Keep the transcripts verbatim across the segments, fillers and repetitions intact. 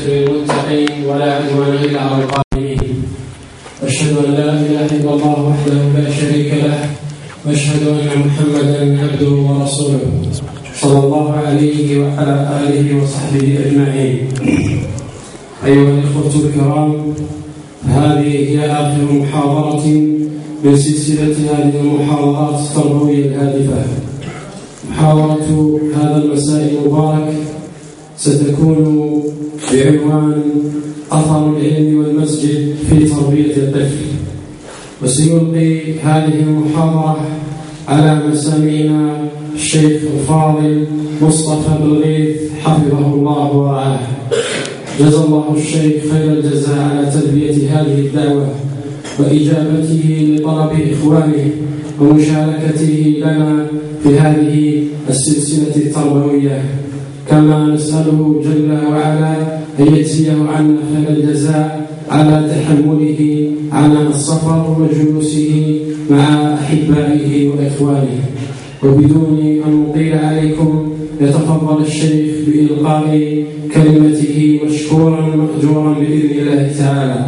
للمتقين ولا عدوان إلا على الظالمين. أشهد أن لا إله إلا الله وحده لا شريك له، وأشهد أن محمدا عبده ورسوله صلى الله عليه وعلى آله وصحبه أجمعين. أيها الإخوة الكرام، هذه هي آخر محاضرة من سلسلة هذه المحاضرات التربوية الهادفة. محاضرة هذا المساء المبارك ستكون بعنوان أثر العلم والمسجد في تربية الطفل، وسيلقي هذه المحاضرة على مسامعنا الشيخ الفاضل مصطفى بالغيث حفظه الله ورعاه. جزا الله الشيخ خير الجزاء على تلبية هذه الدعوة وإجابته لطلب إخوانه ومشاركته لنا في هذه السلسلة التربوية، كما نسأله جل وعلا أن يجزيه عنا خير الجزاء على تحمله على السفر وجلوسه مع أحبائه وإخوانه. وبدون أن نطيل عليكم يتفضل الشيخ بإلقاء كلمته مشكورا مأجورا بإذن الله تعالى.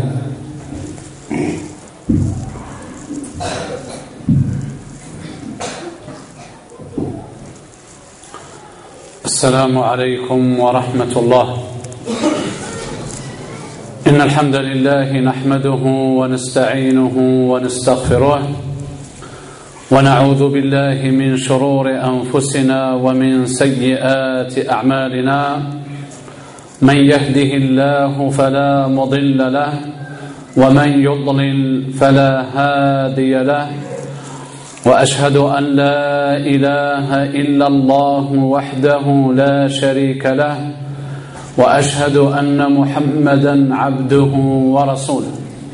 السلام عليكم ورحمة الله. إن الحمد لله نحمده ونستعينه ونستغفره، ونعوذ بالله من شرور أنفسنا ومن سيئات أعمالنا. من يهده الله فلا مضل له، ومن يضلل فلا هادي له، وأشهد أن لا إله إلا الله وحده لا شريك له، وأشهد أن محمدا عبده ورسوله.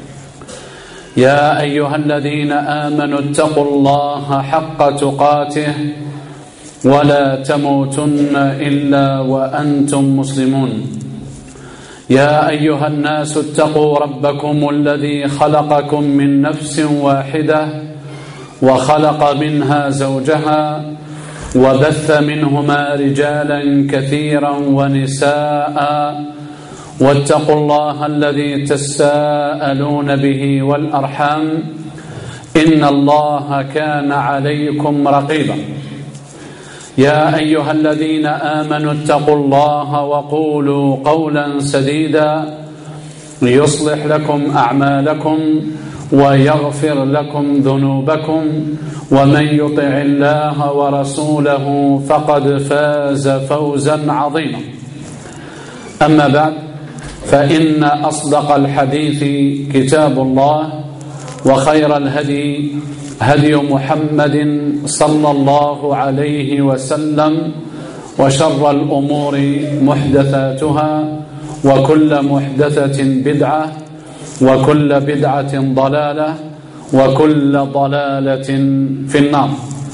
يا أيها الذين آمنوا اتقوا الله حق تقاته ولا تموتن إلا وأنتم مسلمون. يا أيها الناس اتقوا ربكم الذي خلقكم من نفس واحدة وخلق منها زوجها وبث منهما رجالا كثيرا ونساء، واتقوا الله الذي تساءلون به والأرحام، إن الله كان عليكم رقيبا. يا أيها الذين آمنوا اتقوا الله وقولوا قولا سديدا يصلح لكم أعمالكم ويغفر لكم ذنوبكم، ومن يطع الله ورسوله فقد فاز فوزا عظيما. أما بعد، فإن أصدق الحديث كتاب الله، وخير الهدي هدي محمد صلى الله عليه وسلم، وشر الأمور محدثاتها، وكل محدثة بدعة، وكل بدعة ضلالة، وكل ضلالة في النار.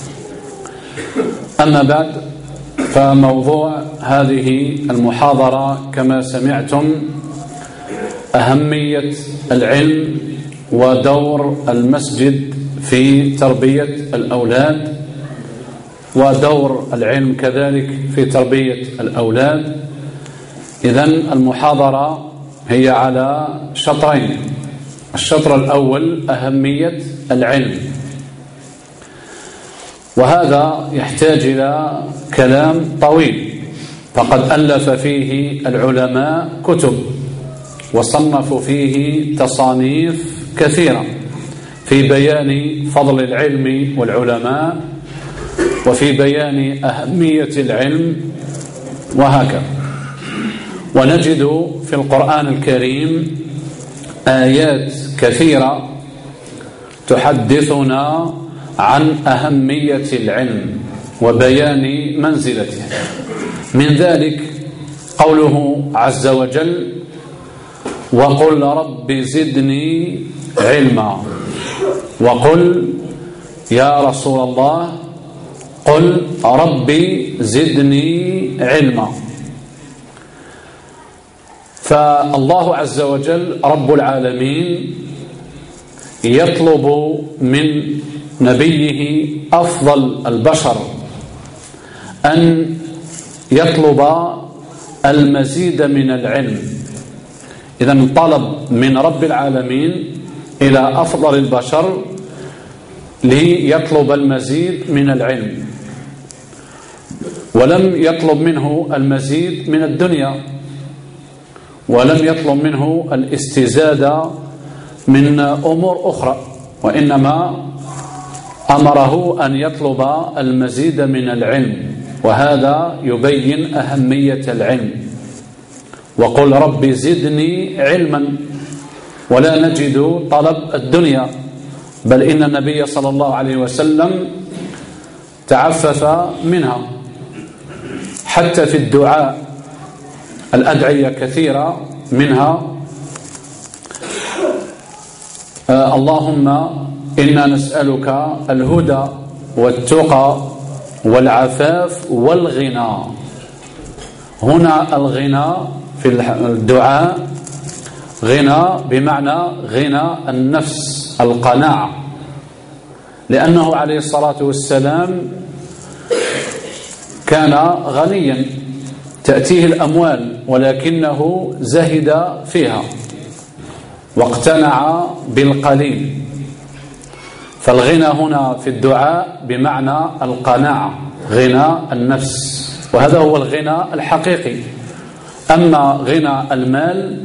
أما بعد، فموضوع هذه المحاضرة كما سمعتم أهمية العلم ودور المسجد في تربية الأولاد، ودور العلم كذلك في تربية الأولاد. إذن المحاضرة هي على شطرين. الشطر الأول أهمية العلم، وهذا يحتاج إلى كلام طويل، فقد ألف فيه العلماء كتب وصنفوا فيه تصانيف كثيرة في بيان فضل العلم والعلماء، وفي بيان أهمية العلم، وهكذا. ونجد في القرآن الكريم آيات كثيرة تحدثنا عن أهمية العلم وبيان منزلته. من ذلك قوله عز وجل: وقل رب زدني علما. وقل يا رسول الله قل ربي زدني علما. فالله عز وجل رب العالمين يطلب من نبيه أفضل البشر أن يطلب المزيد من العلم إذن طلب من رب العالمين إلى أفضل البشر ليطلب المزيد من العلم، ولم يطلب منه المزيد من الدنيا، ولم يطلب منه الاستزادة من أمور أخرى، وإنما أمره أن يطلب المزيد من العلم، وهذا يبين أهمية العلم. وقل رب زدني علما، ولا نجد طلب الدنيا، بل إن النبي صلى الله عليه وسلم تعفف منها. حتى في الدعاء الأدعية كثيرة، منها آه اللهم إنا نسألك الهدى والتقى والعفاف والغنى. هنا الغنى في الدعاء غنى بمعنى غنى النفس، القناعة، لأنه عليه الصلاة والسلام كان غنيا تأتيه الأموال، ولكنه زهد فيها واقتنع بالقليل. فالغنى هنا في الدعاء بمعنى القناعة، غنى النفس، وهذا هو الغنى الحقيقي. أما غنى المال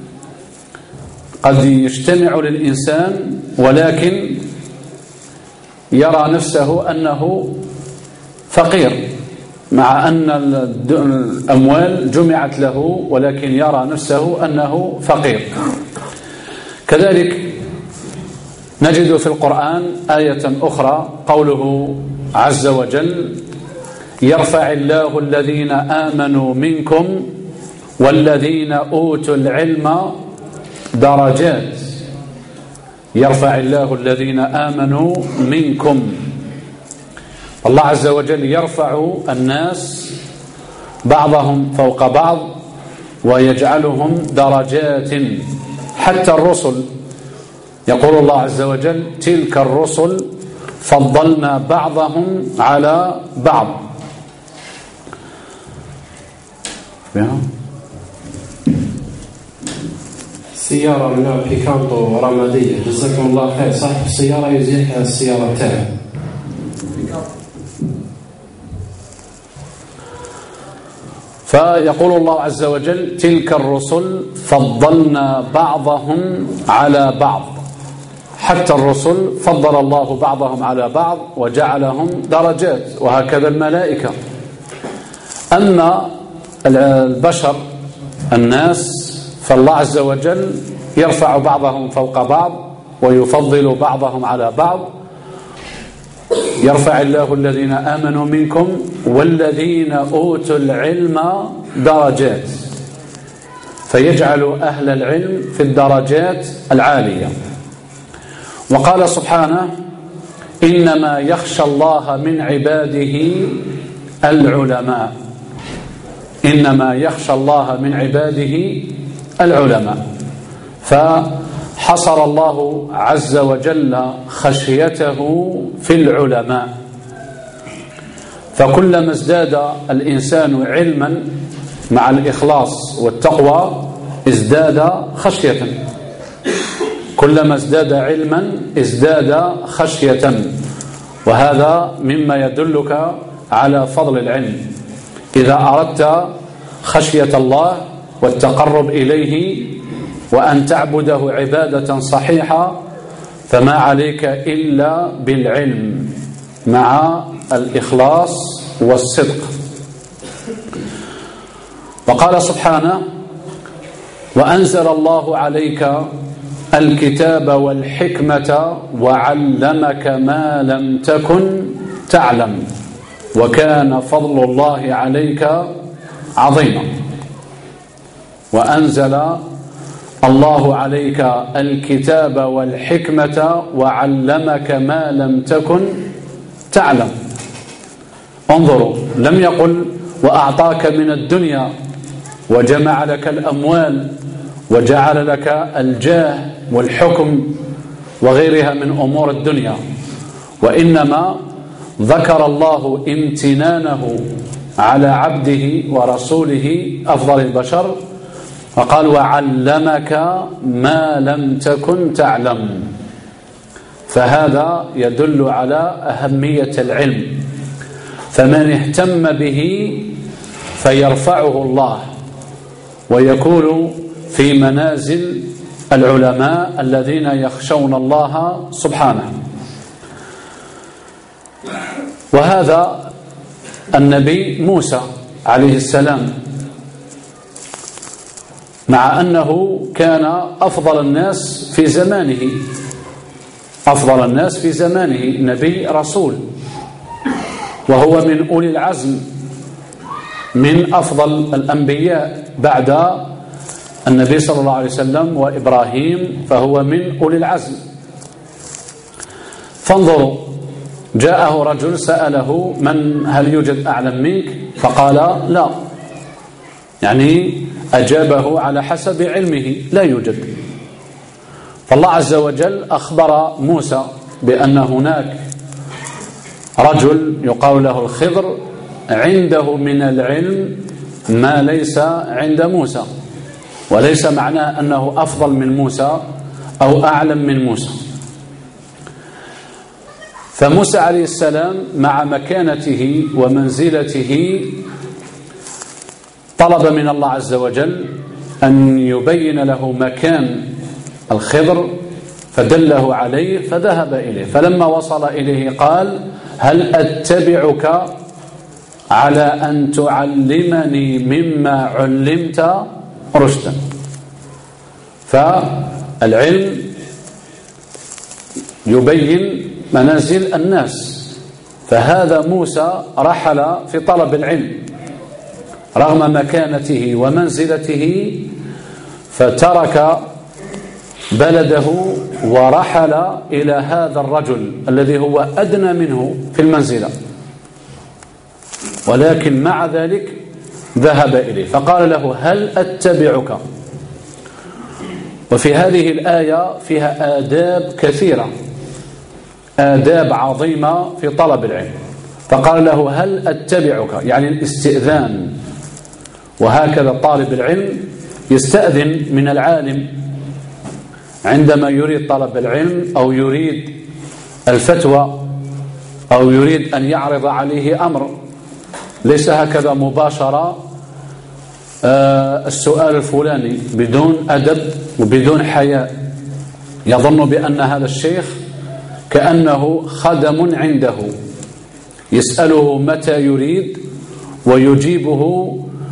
قد يجتمع للإنسان ولكن يرى نفسه أنه فقير، مع أن الأموال جمعت له، ولكن يرى نفسه أنه فقير. كذلك نجد في القرآن آية أخرى، قوله عز وجل: يرفع الله الذين آمنوا منكم والذين أوتوا العلم درجات. يرفع الله الذين آمنوا منكم. الله عز وجل يرفع الناس بعضهم فوق بعض ويجعلهم درجات، حتى الرسل. يقول الله عز وجل: تلك الرسل فضلنا بعضهم على بعض. سيارة من بيكانتو رمادية، جزاكم الله خير. صاحب السيارة يزيح السيارة تاعه. فيقول الله عز وجل: تلك الرسل فضلنا بعضهم على بعض. حتى الرسل فضل الله بعضهم على بعض وجعلهم درجات، وهكذا الملائكة. أما البشر الناس فالله عز وجل يرفع بعضهم فوق بعض ويفضل بعضهم على بعض. يرفع الله الذين آمنوا منكم والذين أوتوا العلم درجات، فيجعل أهل العلم في الدرجات العالية. وقال سبحانه: إنما يخشى الله من عباده العلماء. إنما يخشى الله من عباده العلماء. فحصر الله عز وجل خشيته في العلماء. فكلما ازداد الإنسان علما مع الإخلاص والتقوى ازداد خشية. كلما ازداد علما ازداد خشية، وهذا مما يدلك على فضل العلم. إذا أردت خشية الله والتقرب إليه وأن تعبده عبادة صحيحة فما عليك إلا بالعلم مع الإخلاص والصدق. وقال سبحانه: وأنزل الله عليك الكتاب والحكمة وعلمك ما لم تكن تعلم وكان فضل الله عليك عظيما. وأنزل الله عليك الكتاب والحكمة وعلمك ما لم تكن تعلم. انظروا، لم يقل وأعطاك من الدنيا وجمع لك الأموال وجعل لك الجاه والحكم وغيرها من أمور الدنيا، وإنما ذكر الله امتنانه على عبده ورسوله أفضل البشر وقال وعلمك ما لم تكن تعلم. فهذا يدل على أهمية العلم، فمن اهتم به فيرفعه الله ويكون في منازل العلماء الذين يخشون الله سبحانه. وهذا النبي موسى عليه السلام، مع أنه كان أفضل الناس في زمانه، أفضل الناس في زمانه، نبي رسول، وهو من أولي العزم، من أفضل الأنبياء بعد النبي صلى الله عليه وسلم وإبراهيم، فهو من أولي العزم. فانظروا، جاءه رجل سأله من هل يوجد أعلم منك؟ فقال لا، يعني أجابه على حسب علمه، لا يوجد. فالله عز وجل أخبر موسى بأن هناك رجل يقال له الخضر عنده من العلم ما ليس عند موسى، وليس معناه أنه أفضل من موسى أو أعلم من موسى. فموسى عليه السلام مع مكانته ومنزلته طلب من الله عز وجل أن يبين له مكان الخضر، فدله عليه فذهب إليه. فلما وصل إليه قال هل أتبعك على أن تعلمني مما علمت رشدا. فالعلم يبين منازل الناس، فهذا موسى رحل في طلب العلم رغم مكانته ومنزلته، فترك بلده ورحل إلى هذا الرجل الذي هو أدنى منه في المنزلة، ولكن مع ذلك ذهب إليه فقال له هل أتبعك. وفي هذه الآية فيها آداب كثيرة، آداب عظيمة في طلب العلم. فقال له هل أتبعك، يعني الاستئذان، وهكذا طالب العلم يستأذن من العالم عندما يريد طلب العلم أو يريد الفتوى أو يريد أن يعرض عليه أمر، ليس هكذا مباشرة آه السؤال الفلاني بدون أدب وبدون حياء، يظن بأن هذا الشيخ كأنه خدم عنده يسأله متى يريد ويجيبه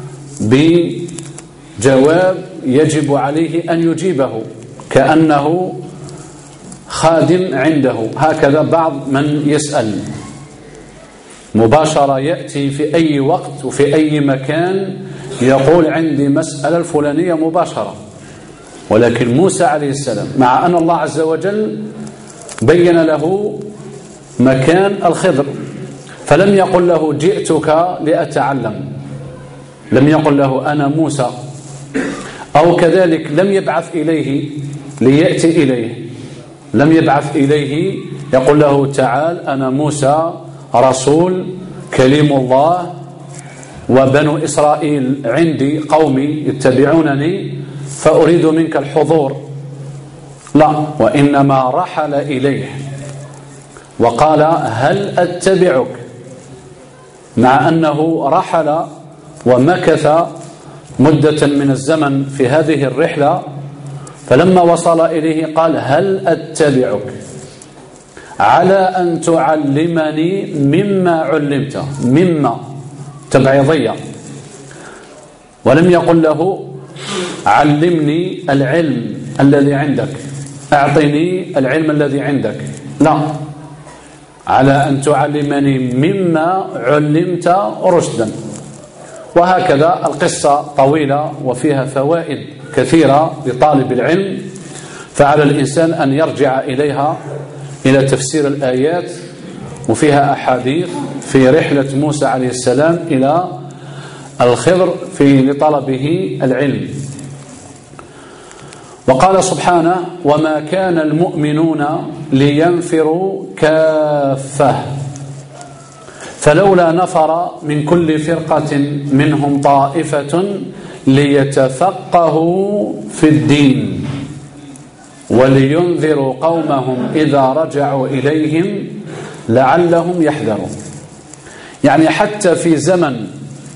بجواب يجب عليه أن يجيبه كأنه خادم عنده. هكذا بعض من يسأل مباشرة، يأتي في أي وقت وفي أي مكان يقول عندي مسألة الفلانية مباشرة. ولكن موسى عليه السلام مع أن الله عز وجل بين له مكان الخضر، فلم يقل له جئتك لأتعلم، لم يقل له أنا موسى، أو كذلك لم يبعث إليه ليأتي إليه، لم يبعث إليه يقول له تعال أنا موسى رسول كليم الله وبنو إسرائيل عندي قومي يتبعونني فأريد منك الحضور، لا، وإنما رحل إليه وقال هل أتبعك، مع أنه رحل ومكث مدة من الزمن في هذه الرحلة. فلما وصل إليه قال هل أتبعك على أن تعلمني مما علمت، مما تبعيضية، ولم يقل له علمني العلم الذي عندك، أعطني العلم الذي عندك، لا، على أن تعلمني مما علمت رشدا. وهكذا القصة طويلة وفيها فوائد كثيرة لطالب العلم، فعلى الإنسان أن يرجع إليها، إلى تفسير الآيات، وفيها أحاديث في رحلة موسى عليه السلام إلى الخضر في لطلبه العلم. وقال سبحانه وما كان المؤمنون لينفروا كافة فلولا نفر من كل فرقة منهم طائفة ليتفقهوا في الدين ولينذروا قومهم إذا رجعوا إليهم لعلهم يحذرون. يعني حتى في زمن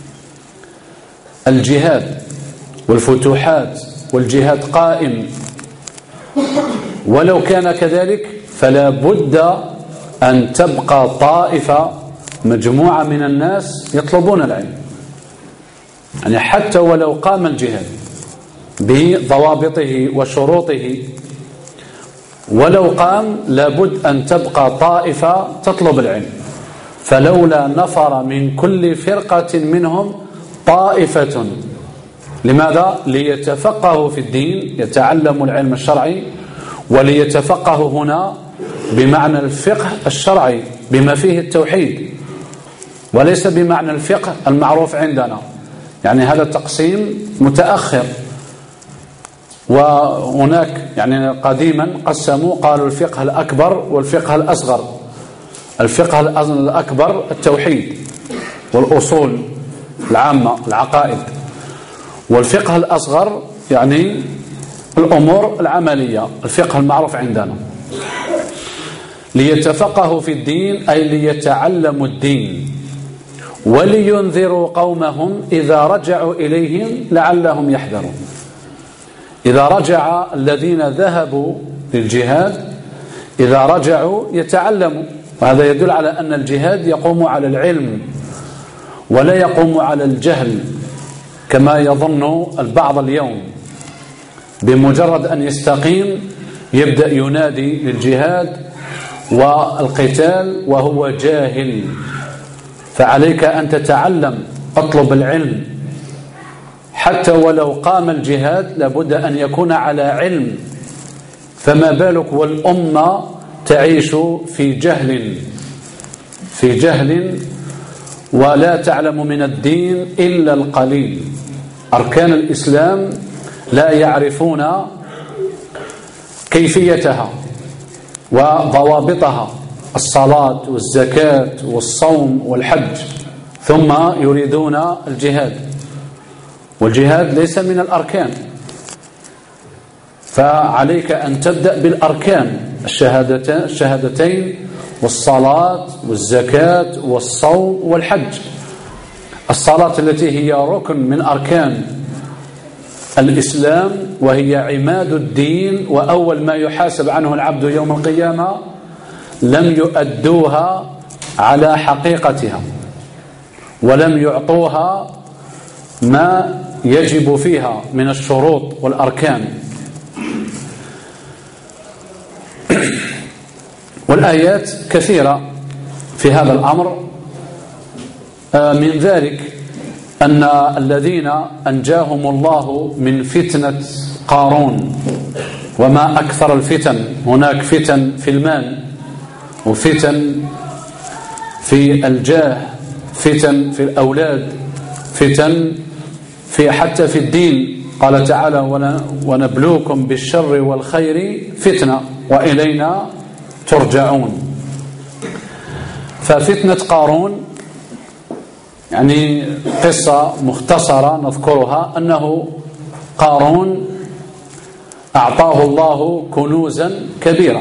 الجهاد والفتوحات والجهاد قائم، ولو كان كذلك فلا بد أن تبقى طائفة مجموعة من الناس يطلبون العلم. يعني حتى ولو قام الجهاد بضوابطه وشروطه، ولو قام لابد أن تبقى طائفة تطلب العلم. فلولا نفر من كل فرقة منهم طائفة، لماذا؟ ليتفقهوا في الدين، يتعلموا العلم الشرعي، وليتفقهوا هنا بمعنى الفقه الشرعي بما فيه التوحيد، وليس بمعنى الفقه المعروف عندنا. يعني هذا التقسيم متأخر. وهناك يعني قديما قسموا، قالوا الفقه الأكبر والفقه الأصغر. الفقه الأكبر التوحيد والأصول العامة العقائد، والفقه الأصغر يعني الأمور العملية، الفقه المعروف عندنا. ليتفقهوا في الدين أي ليتعلموا الدين، ولينذروا قومهم إذا رجعوا إليهم لعلهم يحذرون. إذا رجع الذين ذهبوا للجهاد، إذا رجعوا يتعلموا، وهذا يدل على أن الجهاد يقوم على العلم ولا يقوم على الجهل كما يظن البعض اليوم. بمجرد أن يستقيم يبدأ ينادي للجهاد والقتال وهو جاهل. فعليك أن تتعلم، اطلب العلم، حتى ولو قام الجهاد لابد أن يكون على علم. فما بالك والأمة تعيش في جهل في جهل ولا تعلم من الدين إلا القليل. أركان الإسلام لا يعرفون كيفيتها وضوابطها، الصلاة والزكاة والصوم والحج، ثم يريدون الجهاد، والجهاد ليس من الأركان. فعليك أن تبدأ بالأركان، الشهادتين والصلاة والزكاة والصوم والحج. الصلاة التي هي ركن من أركان الإسلام وهي عماد الدين، وأول ما يحاسب عنه العبد يوم القيامة، لم يؤدوها على حقيقتها ولم يعطوها ما يجب فيها من الشروط والأركان. والآيات كثيرة في هذا الأمر. من ذلك أن الذين أنجاهم الله من فتنة قارون، وما أكثر الفتن، هناك فتن في المال، وفتن في الجاه، فتن في الأولاد، فتن في حتى في الدين. قال تعالى: ونبلوكم بالشر والخير فتنة وإلينا ترجعون. ففتنة قارون يعني قصة مختصرة نذكرها، أنه قارون أعطاه الله كنوزا كبيرة.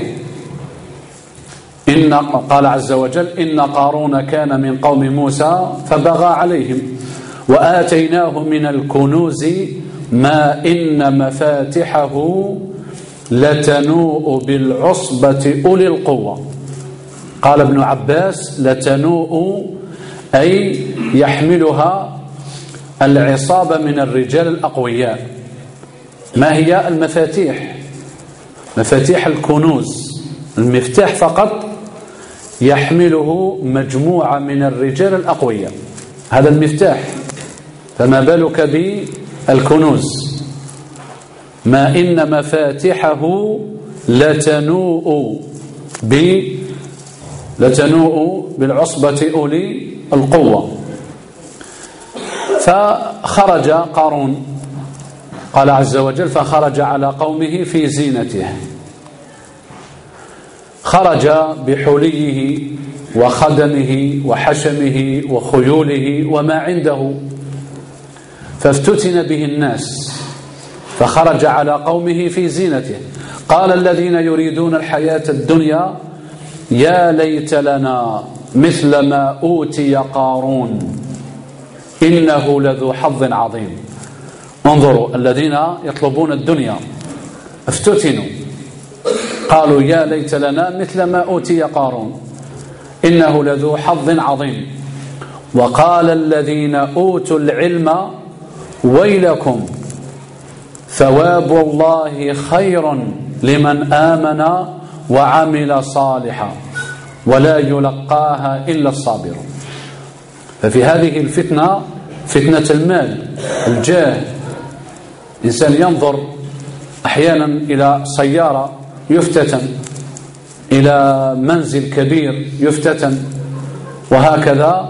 إن قال عز وجل: إن قارون كان من قوم موسى فبغى عليهم وآتيناه من الكنوز ما إن مفاتحه لتنوء بالعصبة أولي القوة. قال ابن عباس: لتنوء أي يحملها العصابة من الرجال الأقوياء. ما هي المفاتيح؟ مفاتيح الكنوز، المفتاح فقط يحمله مجموعة من الرجال الأقوياء، هذا المفتاح، فما بالك بالكنوز؟ ما إن مفاتحه لتنوء ب لتنوء بالعصبة أولي القوة. فخرج قارون، قال عز وجل: فخرج على قومه في زينته. خرج بحليه وخدمه وحشمه وخيوله وما عنده، فافتتن به الناس فخرج على قومه في زينته. قال الذين يريدون الحياة الدنيا يا ليت لنا مثل ما أوتي قارون إنه لذو حظ عظيم. انظروا، الذين يطلبون الدنيا افتتنوا، قالوا يا ليت لنا مثل ما أوتي قارون إنه لذو حظ عظيم. وقال الذين أوتوا العلم ويلكم ثواب الله خير لمن آمن وعمل صالحا ولا يلقاها إلا الصابرون. ففي هذه الفتنة، فتنة المال الجاه، إنسان ينظر أحيانا إلى سيارة يفتتن، إلى منزل كبير يفتتن، وهكذا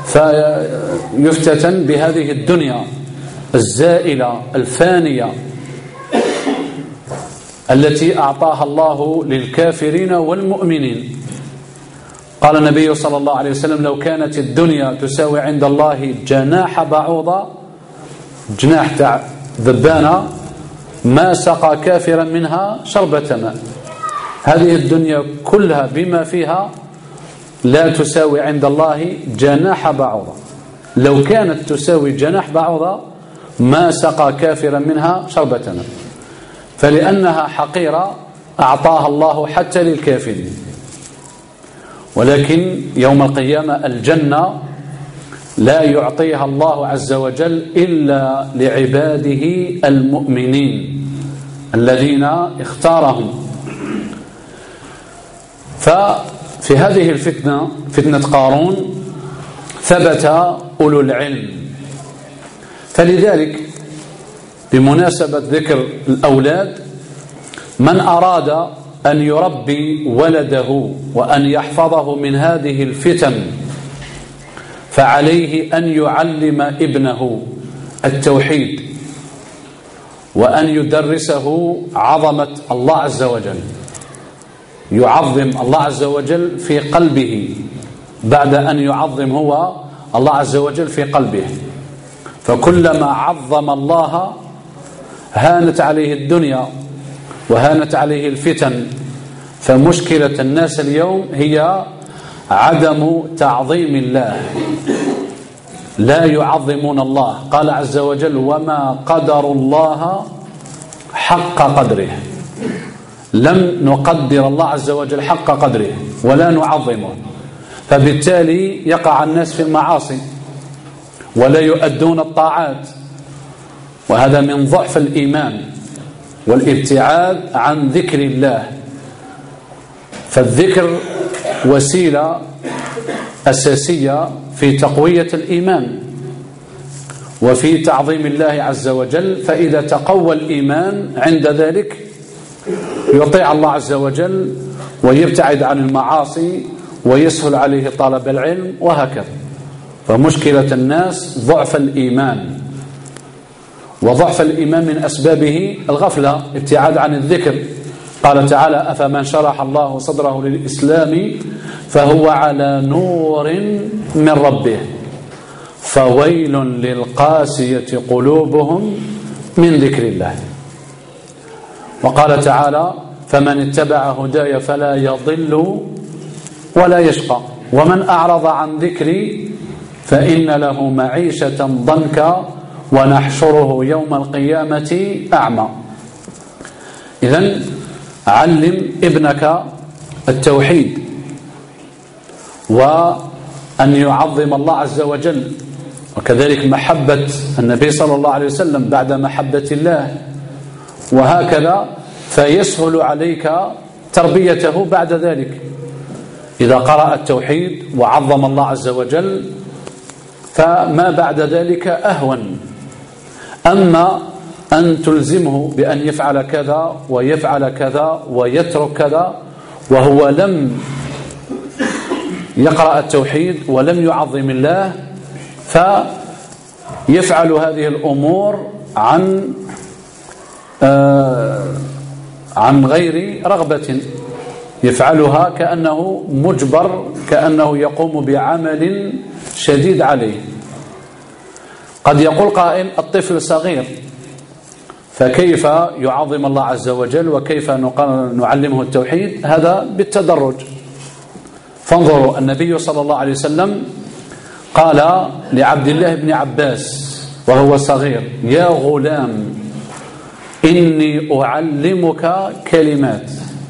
فيفتتن بهذه الدنيا الزائلة الفانية التي أعطاها الله للكافرين والمؤمنين. قال النبي صلى الله عليه وسلم لو كانت الدنيا تساوي عند الله جناح بعوضة، جناح تاع ذبانة، ما سقى كافرا منها شربة ماء. هذه الدنيا كلها بما فيها لا تساوي عند الله جناح بعوضة. لو كانت تساوي جناح بعوضة ما سقى كافرا منها شربة ماء، فلأنها حقيرة أعطاها الله حتى للكافرين. ولكن يوم القيامة الجنة لا يعطيها الله عز وجل إلا لعباده المؤمنين الذين اختارهم. ففي هذه الفتنة، فتنة قارون، ثبت أولو العلم. فلذلك بمناسبة ذكر الأولاد، من أراد أن يربي ولده وأن يحفظه من هذه الفتن فعليه أن يعلم ابنه التوحيد، وأن يدرسه عظمة الله عز وجل، يعظم الله عز وجل في قلبه بعد أن يعظم هو الله عز وجل في قلبه. فكلما عظم الله هانت عليه الدنيا وهانت عليه الفتن. فمشكلة الناس اليوم هي عدم تعظيم الله، لا يعظمون الله. قال عز وجل وما قدر الله حق قدره، لم نقدر الله عز وجل حق قدره ولا نعظمه، فبالتالي يقع الناس في المعاصي ولا يؤدون الطاعات، وهذا من ضعف الإيمان والابتعاد عن ذكر الله. فالذكر وسيلة أساسية في تقوية الإيمان وفي تعظيم الله عز وجل. فإذا تقوى الإيمان عند ذلك يطيع الله عز وجل ويبتعد عن المعاصي ويسهل عليه طلب العلم وهكذا. فمشكلة الناس ضعف الإيمان، وضعف الإيمان من أسبابه الغفلة، ابتعاد عن الذكر. قال تعالى أفمن شرح الله صدره للإسلام فهو على نور من ربه فويل للقاسية قلوبهم من ذكر الله. وقال تعالى فمن اتبع هداي فلا يضل ولا يشقى ومن أعرض عن ذكري فإن له معيشة ضنكا ونحشره يوم القيامة أعمى. إذن علم ابنك التوحيد وأن يعظم الله عز وجل، وكذلك محبة النبي صلى الله عليه وسلم بعد محبة الله، وهكذا فيسهل عليك تربيته بعد ذلك. إذا قرأ التوحيد وعظم الله عز وجل فما بعد ذلك أهون. أما أن تلزمه بأن يفعل كذا ويفعل كذا ويترك كذا وهو لم يقرأ التوحيد ولم يعظم الله، فيفعل هذه الأمور عن آه عن غير رغبة، يفعلها كأنه مجبر، كأنه يقوم بعمل شديد عليه. قد يقول قائل الطفل صغير، فكيف يعظم الله عز وجل وكيف نعلمه التوحيد؟ هذا بالتدرج. فانظروا، النبي صلى الله عليه وسلم قال لعبد الله بن عباس وهو صغير: يا غلام إني أعلمك كلمات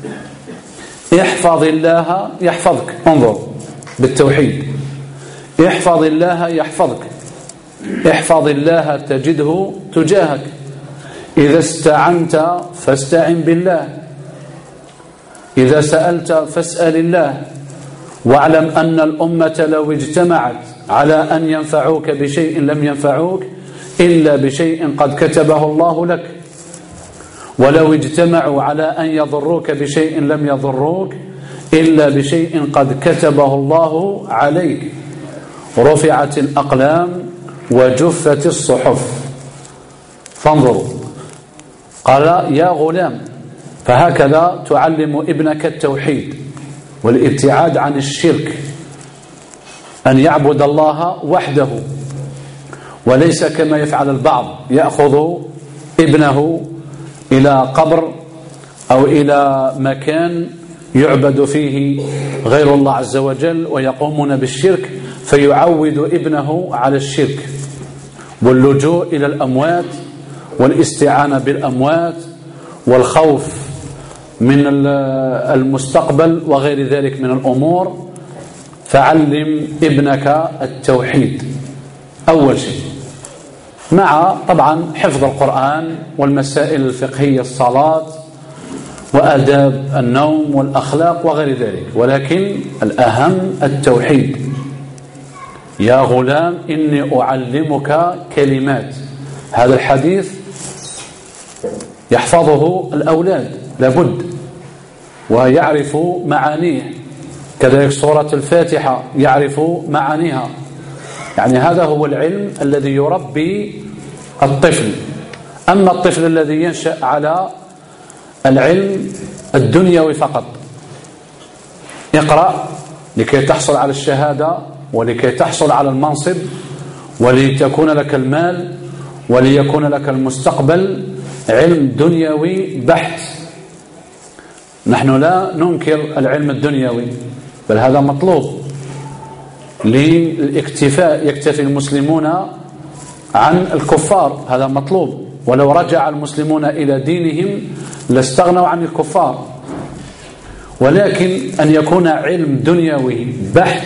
احفظ الله يحفظك. انظر بالتوحيد، احفظ الله يحفظك، احفظ الله تجده تجاهك، إذا استعنت فاستعن بالله، إذا سألت فاسأل الله، واعلم أن الأمة لو اجتمعت على أن ينفعوك بشيء لم ينفعوك إلا بشيء قد كتبه الله لك، ولو اجتمعوا على أن يضروك بشيء لم يضروك إلا بشيء قد كتبه الله عليك، رفعت الأقلام وجفت الصحف. فانظروا، قال يا غلام، فهكذا تعلم ابنك التوحيد والابتعاد عن الشرك، أن يعبد الله وحده، وليس كما يفعل البعض، يأخذ ابنه إلى قبر أو إلى مكان يعبد فيه غير الله عز وجل ويقومون بالشرك، فيعود ابنه على الشرك واللجوء إلى الأموات والاستعانة بالأموات والخوف من المستقبل وغير ذلك من الأمور. فعلم ابنك التوحيد أول شيء، مع طبعا حفظ القرآن والمسائل الفقهية، الصلاة وآداب النوم والأخلاق وغير ذلك، ولكن الأهم التوحيد. يا غلام إني أعلمك كلمات، هذا الحديث يحفظه الأولاد لابد ويعرف معانيه، كذلك سورة الفاتحة يعرف معانيها. يعني هذا هو العلم الذي يربي الطفل. أما الطفل الذي ينشأ على العلم الدنيوي فقط، اقرأ لكي تحصل على الشهادة ولكي تحصل على المنصب ولتكون لك المال وليكون لك المستقبل، علم دنيوي بحت. نحن لا ننكر العلم الدنيوي، بل هذا مطلوب للاكتفاء، يكتفي المسلمون عن الكفار، هذا مطلوب. ولو رجع المسلمون إلى دينهم لاستغنوا عن الكفار، ولكن أن يكون علم دنيوي بحت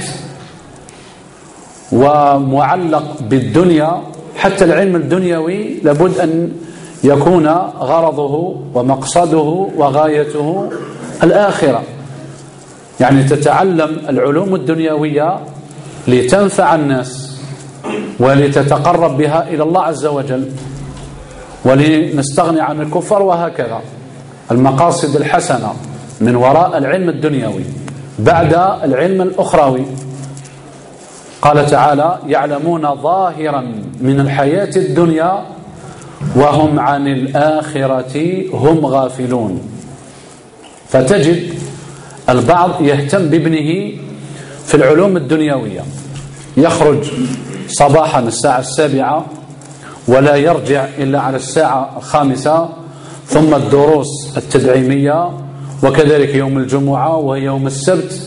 ومعلق بالدنيا، حتى العلم الدنيوي لابد أن يكون غرضه ومقصده وغايته الآخرة. يعني تتعلم العلوم الدنيوية لتنفع الناس ولتتقرب بها إلى الله عز وجل ولنستغني عن الكفار، وهكذا المقاصد الحسنة من وراء العلم الدنيوي بعد العلم الأخروي. قال تعالى: يعلمون ظاهرا من الحياة الدنيا وهم عن الآخرة هم غافلون. فتجد البعض يهتم بابنه في العلوم الدنيوية، يخرج صباحا الساعة السابعة ولا يرجع إلا على الساعة الخامسة، ثم الدروس التدعيمية وكذلك يوم الجمعة ويوم السبت،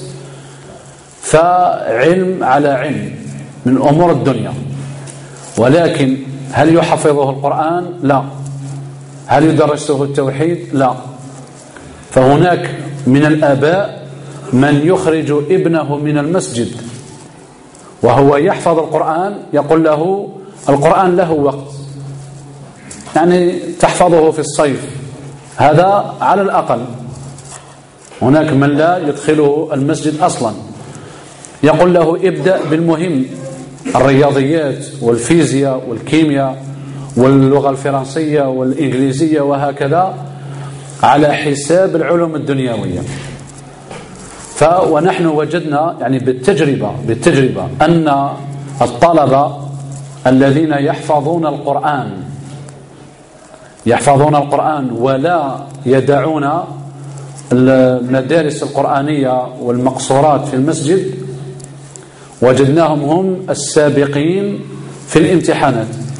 فعلم على علم من أمور الدنيا. ولكن هل يحفظه القرآن؟ لا. هل يدرسه التوحيد؟ لا. فهناك من الآباء من يخرج ابنه من المسجد وهو يحفظ القرآن، يقول له القرآن له وقت، يعني تحفظه في الصيف، هذا على الأقل. هناك من لا يدخله المسجد أصلا، يقول له ابدأ بالمهم، الرياضيات والفيزياء والكيمياء واللغة الفرنسية والإنجليزية وهكذا، على حساب العلوم الدنيوية. ونحن وجدنا يعني بالتجربة بالتجربة أن الطلبة الذين يحفظون القرآن يحفظون القرآن ولا يدعون المدارس القرآنية والمقصورات في المسجد، وجدناهم هم السابقين في الامتحانات.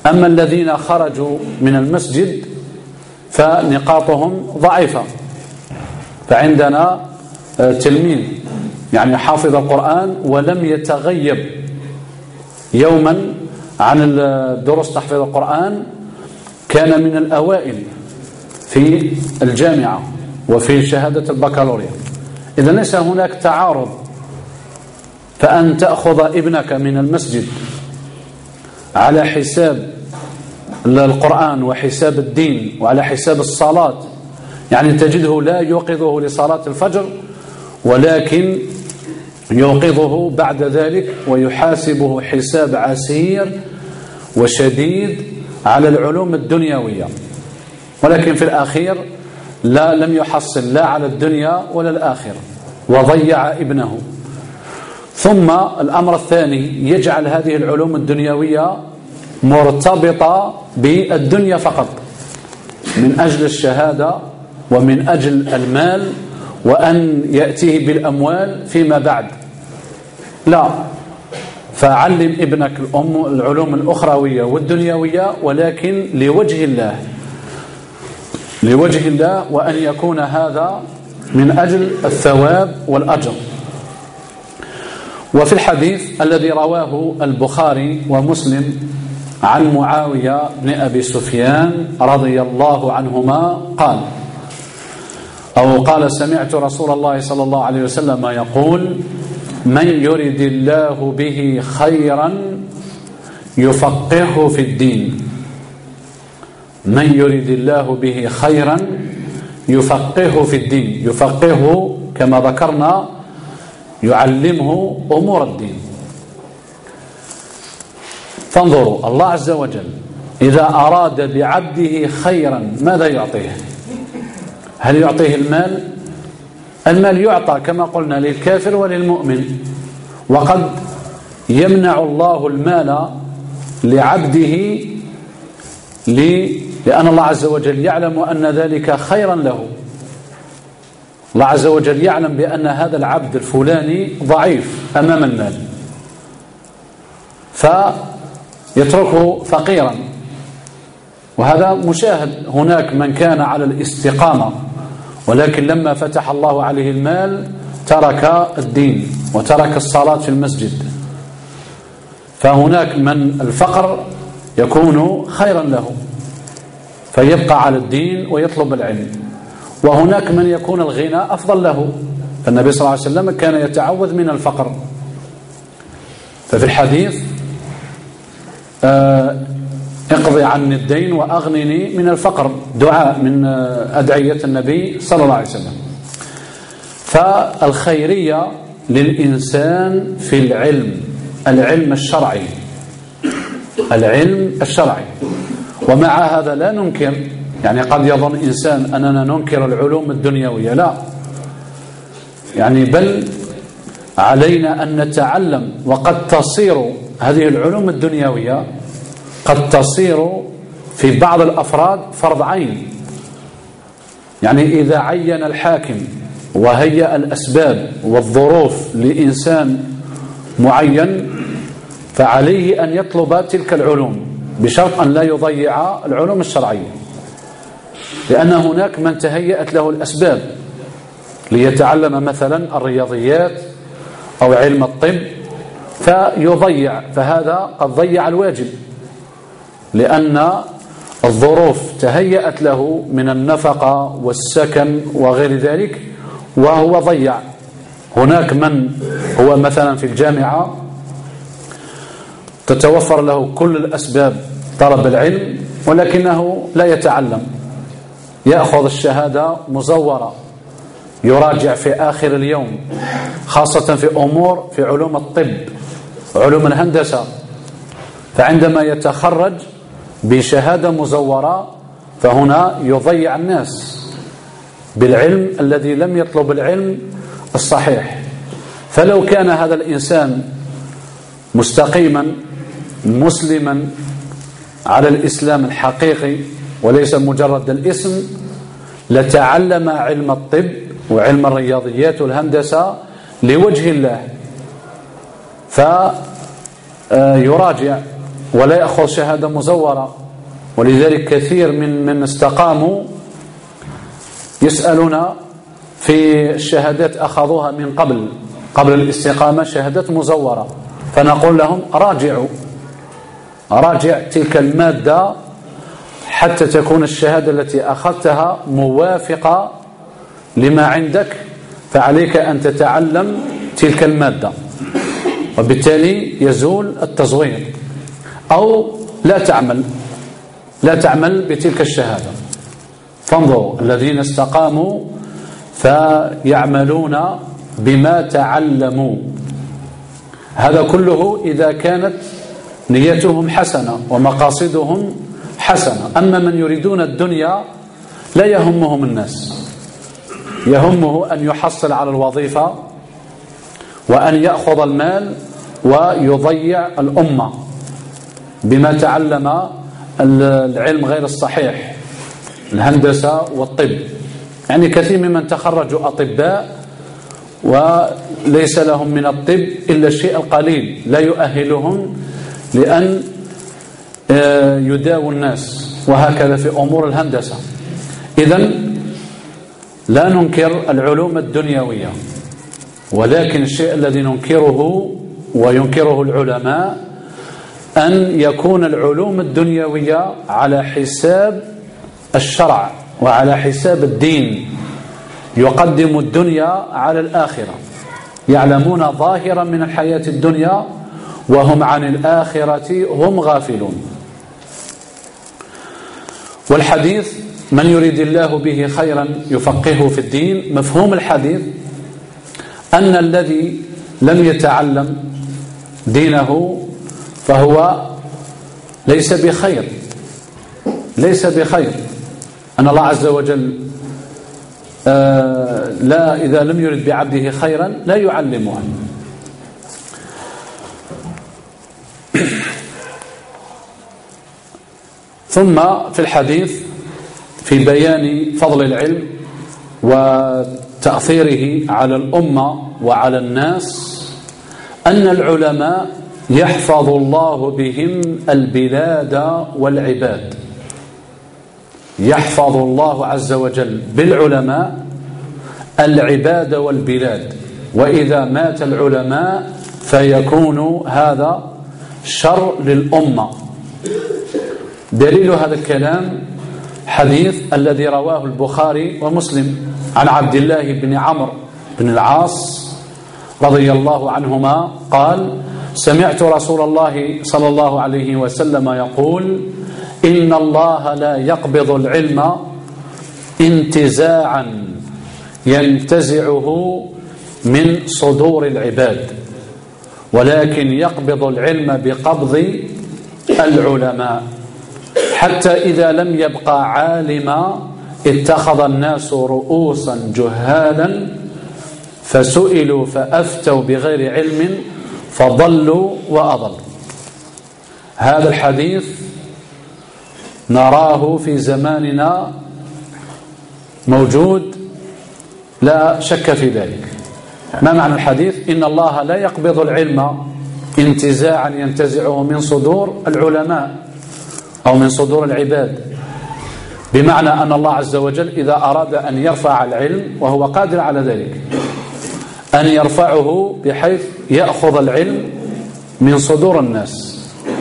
أما الذين خرجوا من المسجد فنقاطهم ضعيفة. فعندنا تلميذ يعني حافظ القرآن ولم يتغيب يوما عن الدروس تحفيظ القرآن، كان من الأوائل في الجامعة وفي شهادة البكالوريا. إذا ليس هناك تعارض، فأن تأخذ ابنك من المسجد على حساب القرآن وحساب الدين وعلى حساب الصلاة، يعني تجده لا يوقظه لصلاة الفجر ولكن يوقظه بعد ذلك ويحاسبه حساب عسير وشديد على العلوم الدنيوية، ولكن في الأخير لا لم يحصل لا على الدنيا ولا الآخرة وضيع ابنه. ثم الأمر الثاني يجعل هذه العلوم الدنيوية مرتبطة بالدنيا فقط من أجل الشهادة ومن أجل المال وأن يأتيه بالأموال فيما بعد. لا، فعلم ابنك الأم العلوم الأخروية والدنيوية ولكن لوجه الله لوجه الله وأن يكون هذا من أجل الثواب والأجر. وفي الحديث الذي رواه البخاري ومسلم عن معاوية بن أبي سفيان رضي الله عنهما قال أو قال سمعت رسول الله صلى الله عليه وسلم يقول: من يرد الله به خيرا يفقهه في الدين. من يرد الله به خيرا يفقهه في الدين. يفقهه كما ذكرنا يعلمه أمور الدين. فانظروا، الله عز وجل إذا أراد بعبده خيرا ماذا يعطيه؟ هل يعطيه المال؟ المال يعطى كما قلنا للكافر وللمؤمن، وقد يمنع الله المال لعبده لأن الله عز وجل يعلم أن ذلك خيرا له. الله عز وجل يعلم بأن هذا العبد الفلاني ضعيف أمام المال فيتركه فقيرا، وهذا مشاهد. هناك من كان على الاستقامة ولكن لما فتح الله عليه المال ترك الدين وترك الصلاة في المسجد. فهناك من الفقر يكون خيرا له فيبقى على الدين ويطلب العلم، وهناك من يكون الغنى أفضل له. فالنبي صلى الله عليه وسلم كان يتعوذ من الفقر. ففي الحديث آه اقضي عني الدين وأغنني من الفقر، دعاء من أدعية النبي صلى الله عليه وسلم. فالخيرية للإنسان في العلم، العلم الشرعي العلم الشرعي ومع هذا لا ننكر، يعني قد يظن إنسان أننا ننكر العلوم الدنيوية، لا، يعني بل علينا أن نتعلم. وقد تصير هذه العلوم الدنيوية قد تصير في بعض الأفراد فرض عين، يعني إذا عين الحاكم وهيأ الأسباب والظروف لإنسان معين فعليه أن يطلب تلك العلوم بشرط أن لا يضيع العلوم الشرعية، لأن هناك من تهيأت له الأسباب ليتعلم مثلا الرياضيات أو علم الطب فيضيع، فهذا قد ضيع الواجب لأن الظروف تهيأت له من النفقة والسكن وغير ذلك وهو ضيع. هناك من هو مثلا في الجامعة تتوفر له كل الأسباب طلب العلم ولكنه لا يتعلم، يأخذ الشهادة مزورة، يراجع في آخر اليوم، خاصة في أمور في علوم الطب علوم الهندسة. فعندما يتخرج بشهادة مزورة فهنا يضيع الناس بالعلم الذي لم يطلب العلم الصحيح. فلو كان هذا الإنسان مستقيما مسلما على الإسلام الحقيقي وليس مجرد الاسم لتعلم علم الطب وعلم الرياضيات والهندسة لوجه الله، فيراجع ولا يأخذ شهادة مزورة. ولذلك كثير من من استقاموا يسألون في الشهادات أخذوها من قبل قبل الاستقامة شهادات مزورة، فنقول لهم راجعوا راجع تلك المادة حتى تكون الشهادة التي أخذتها موافقة لما عندك، فعليك أن تتعلم تلك المادة، وبالتالي يزول التزوير. أو لا تعمل لا تعمل بتلك الشهادة. فانظروا الذين استقاموا فيعملون بما تعلموا، هذا كله إذا كانت نيتهم حسنة ومقاصدهم حسنة. أما من يريدون الدنيا لا يهمهم الناس، يهمه أن يحصل على الوظيفة وأن يأخذ المال ويضيع الأمة بما تعلم العلم غير الصحيح، الهندسة والطب. يعني كثير ممن تخرجوا أطباء وليس لهم من الطب إلا الشيء القليل، لا يؤهلهم لأن يداووا الناس، وهكذا في أمور الهندسة. إذن لا ننكر العلوم الدنيوية، ولكن الشيء الذي ننكره وينكره العلماء أن يكون العلوم الدنيوية على حساب الشرع وعلى حساب الدين، يقدم الدنيا على الآخرة، يعلمون ظاهرا من الحياة الدنيا وهم عن الآخرة هم غافلون. والحديث من يريد الله به خيرا يفقهه في الدين، مفهوم الحديث أن الذي لم يتعلم دينه فهو ليس بخير ليس بخير أن الله عز وجل آه لا إذا لم يرد بعبده خيرا لا يعلمه. ثم في الحديث في بيان فضل العلم وتأثيره على الأمة وعلى الناس أن العلماء يحفظ الله بهم البلاد والعباد. يحفظ الله عز وجل بالعلماء العباد والبلاد، وإذا مات العلماء فيكون هذا شر للأمة. دليل هذا الكلام حديث الذي رواه البخاري ومسلم عن عبد الله بن عمرو بن العاص رضي الله عنهما قال: سمعت رسول الله صلى الله عليه وسلم يقول: إن الله لا يقبض العلم انتزاعا ينتزعه من صدور العباد، ولكن يقبض العلم بقبض العلماء، حتى إذا لم يبقى عالما اتخذ الناس رؤوسا جهالا فسئلوا فأفتوا بغير علم فضلوا وأضلوا. هذا الحديث نراه في زماننا موجود لا شك في ذلك. ما معنى الحديث؟ إن الله لا يقبض العلم انتزاعا ينتزعه من صدور العلماء أو من صدور العباد، بمعنى أن الله عز وجل إذا أراد أن يرفع العلم وهو قادر على ذلك أن يرفعه بحيث يأخذ العلم من صدور الناس،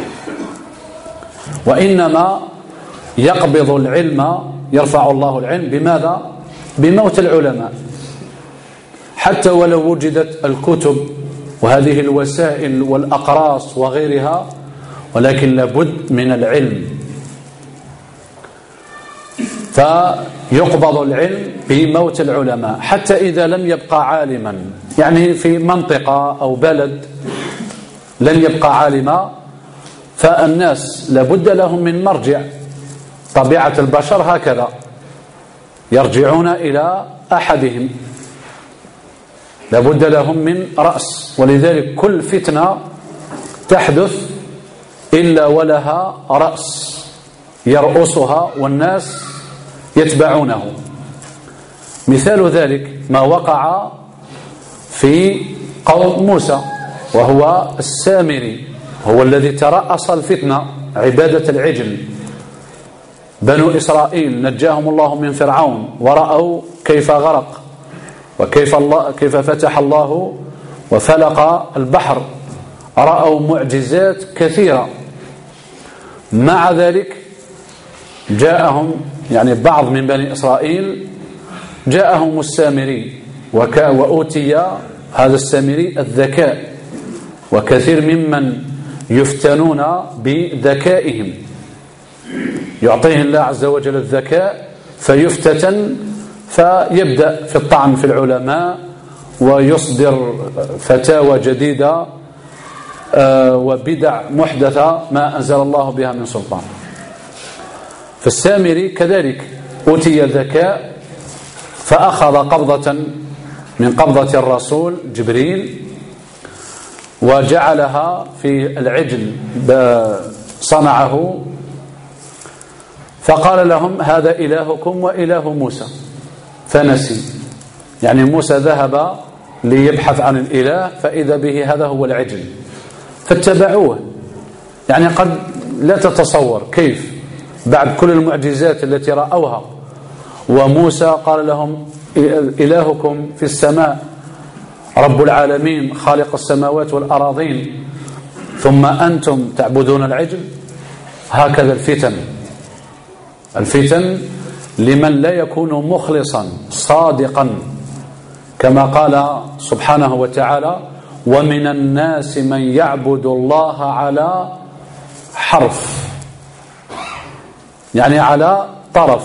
وإنما يقبض العلم يرفع الله العلم بماذا؟ بموت العلماء. حتى ولو وجدت الكتب وهذه الوسائل والأقراص وغيرها، ولكن لابد من العلم، فيقبض العلم بموت العلماء حتى إذا لم يبقى عالما، يعني في منطقة أو بلد لن يبقى عالما، فالناس لابد لهم من مرجع. طبيعة البشر هكذا، يرجعون إلى أحدهم، لابد لهم من رأس. ولذلك كل فتنة تحدث إلا ولها رأس يرأسها والناس يتبعونه. مثال ذلك ما وقع في قوم موسى، وهو السامري هو الذي ترأس الفتنة، عبادة العجل. بنو إسرائيل نجاهم الله من فرعون ورأوا كيف غرق وكيف الله كيف فتح الله وفلق البحر، رأوا معجزات كثيرة. مع ذلك جاءهم يعني بعض من بني إسرائيل جاءهم السامري وأوتي هذا السامري الذكاء، وكثير ممن يفتنون بذكائهم يعطيه الله عز وجل الذكاء فيفتتن، فيبدأ في الطعن في العلماء ويصدر فتاوى جديدة وبدع محدثة ما أنزل الله بها من سلطان. فالسامري كذلك أوتي ذكاء فأخذ قبضة من قبضة الرسول جبريل وجعلها في العجل صنعه، فقال لهم هذا إلهكم وإله موسى، فنسي. يعني موسى ذهب ليبحث عن الإله فإذا به هذا هو العجل، فاتبعوه. يعني قد لا تتصور كيف بعد كل المعجزات التي رأوها، وموسى قال لهم إلهكم في السماء رب العالمين خالق السماوات والأراضين، ثم أنتم تعبدون العجل. هكذا الفتن الفتن لمن لا يكون مخلصا صادقا، كما قال سبحانه وتعالى ومن الناس من يعبد الله على حرف، يعني على طرف،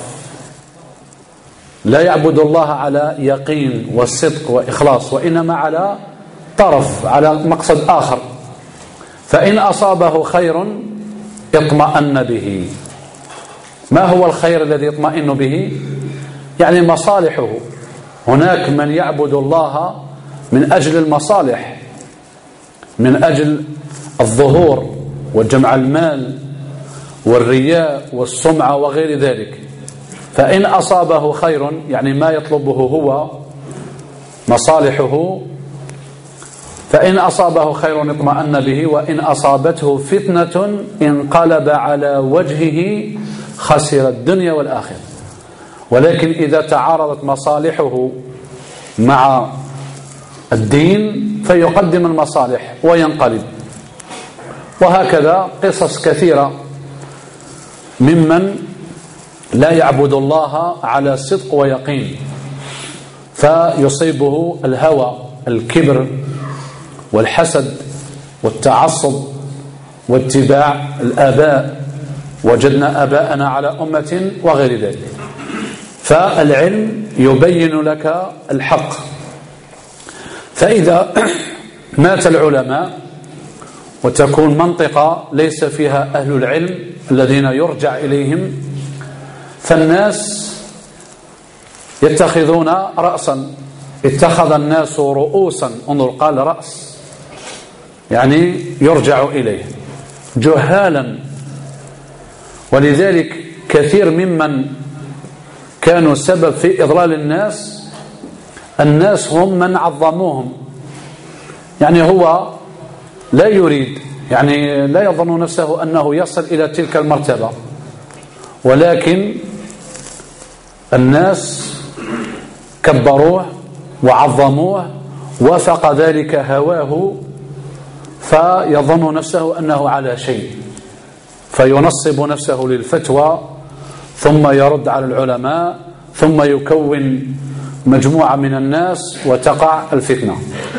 لا يعبد الله على يقين وصدق وإخلاص، وإنما على طرف، على مقصد آخر. فإن أصابه خير اطمأن به. ما هو الخير الذي يطمئن به؟ يعني مصالحه. هناك من يعبد الله من أجل المصالح، من أجل الظهور وجمع المال والرياء والسمعة وغير ذلك. فإن أصابه خير يعني ما يطلبه هو مصالحه، فإن أصابه خير اطمأن به، وإن أصابته فتنة انقلب على وجهه خسر الدنيا والآخرة. ولكن إذا تعارضت مصالحه مع الدين فيقدم المصالح وينقلب. وهكذا قصص كثيرة ممن لا يعبد الله على صدق ويقين، فيصيبه الهوى، الكبر والحسد والتعصب واتباع الآباء، وجدنا آباءنا على أمة وغير ذلك. فالعلم يبين لك الحق. فإذا مات العلماء وتكون منطقة ليس فيها أهل العلم الذين يرجع إليهم، فالناس يتخذون رأسا. اتخذ الناس رؤوسا، انظر قال رأس، يعني يرجع إليه جهالا. ولذلك كثير ممن كانوا سبب في إضلال الناس، الناس هم من عظموهم. يعني هو لا يريد، يعني لا يظن نفسه أنه يصل إلى تلك المرتبة، ولكن الناس كبروه وعظموه، وفق ذلك هواه، فيظن نفسه أنه على شيء، فينصب نفسه للفتوى، ثم يرد على العلماء، ثم يكون مجموعة من الناس وتقع الفتنة.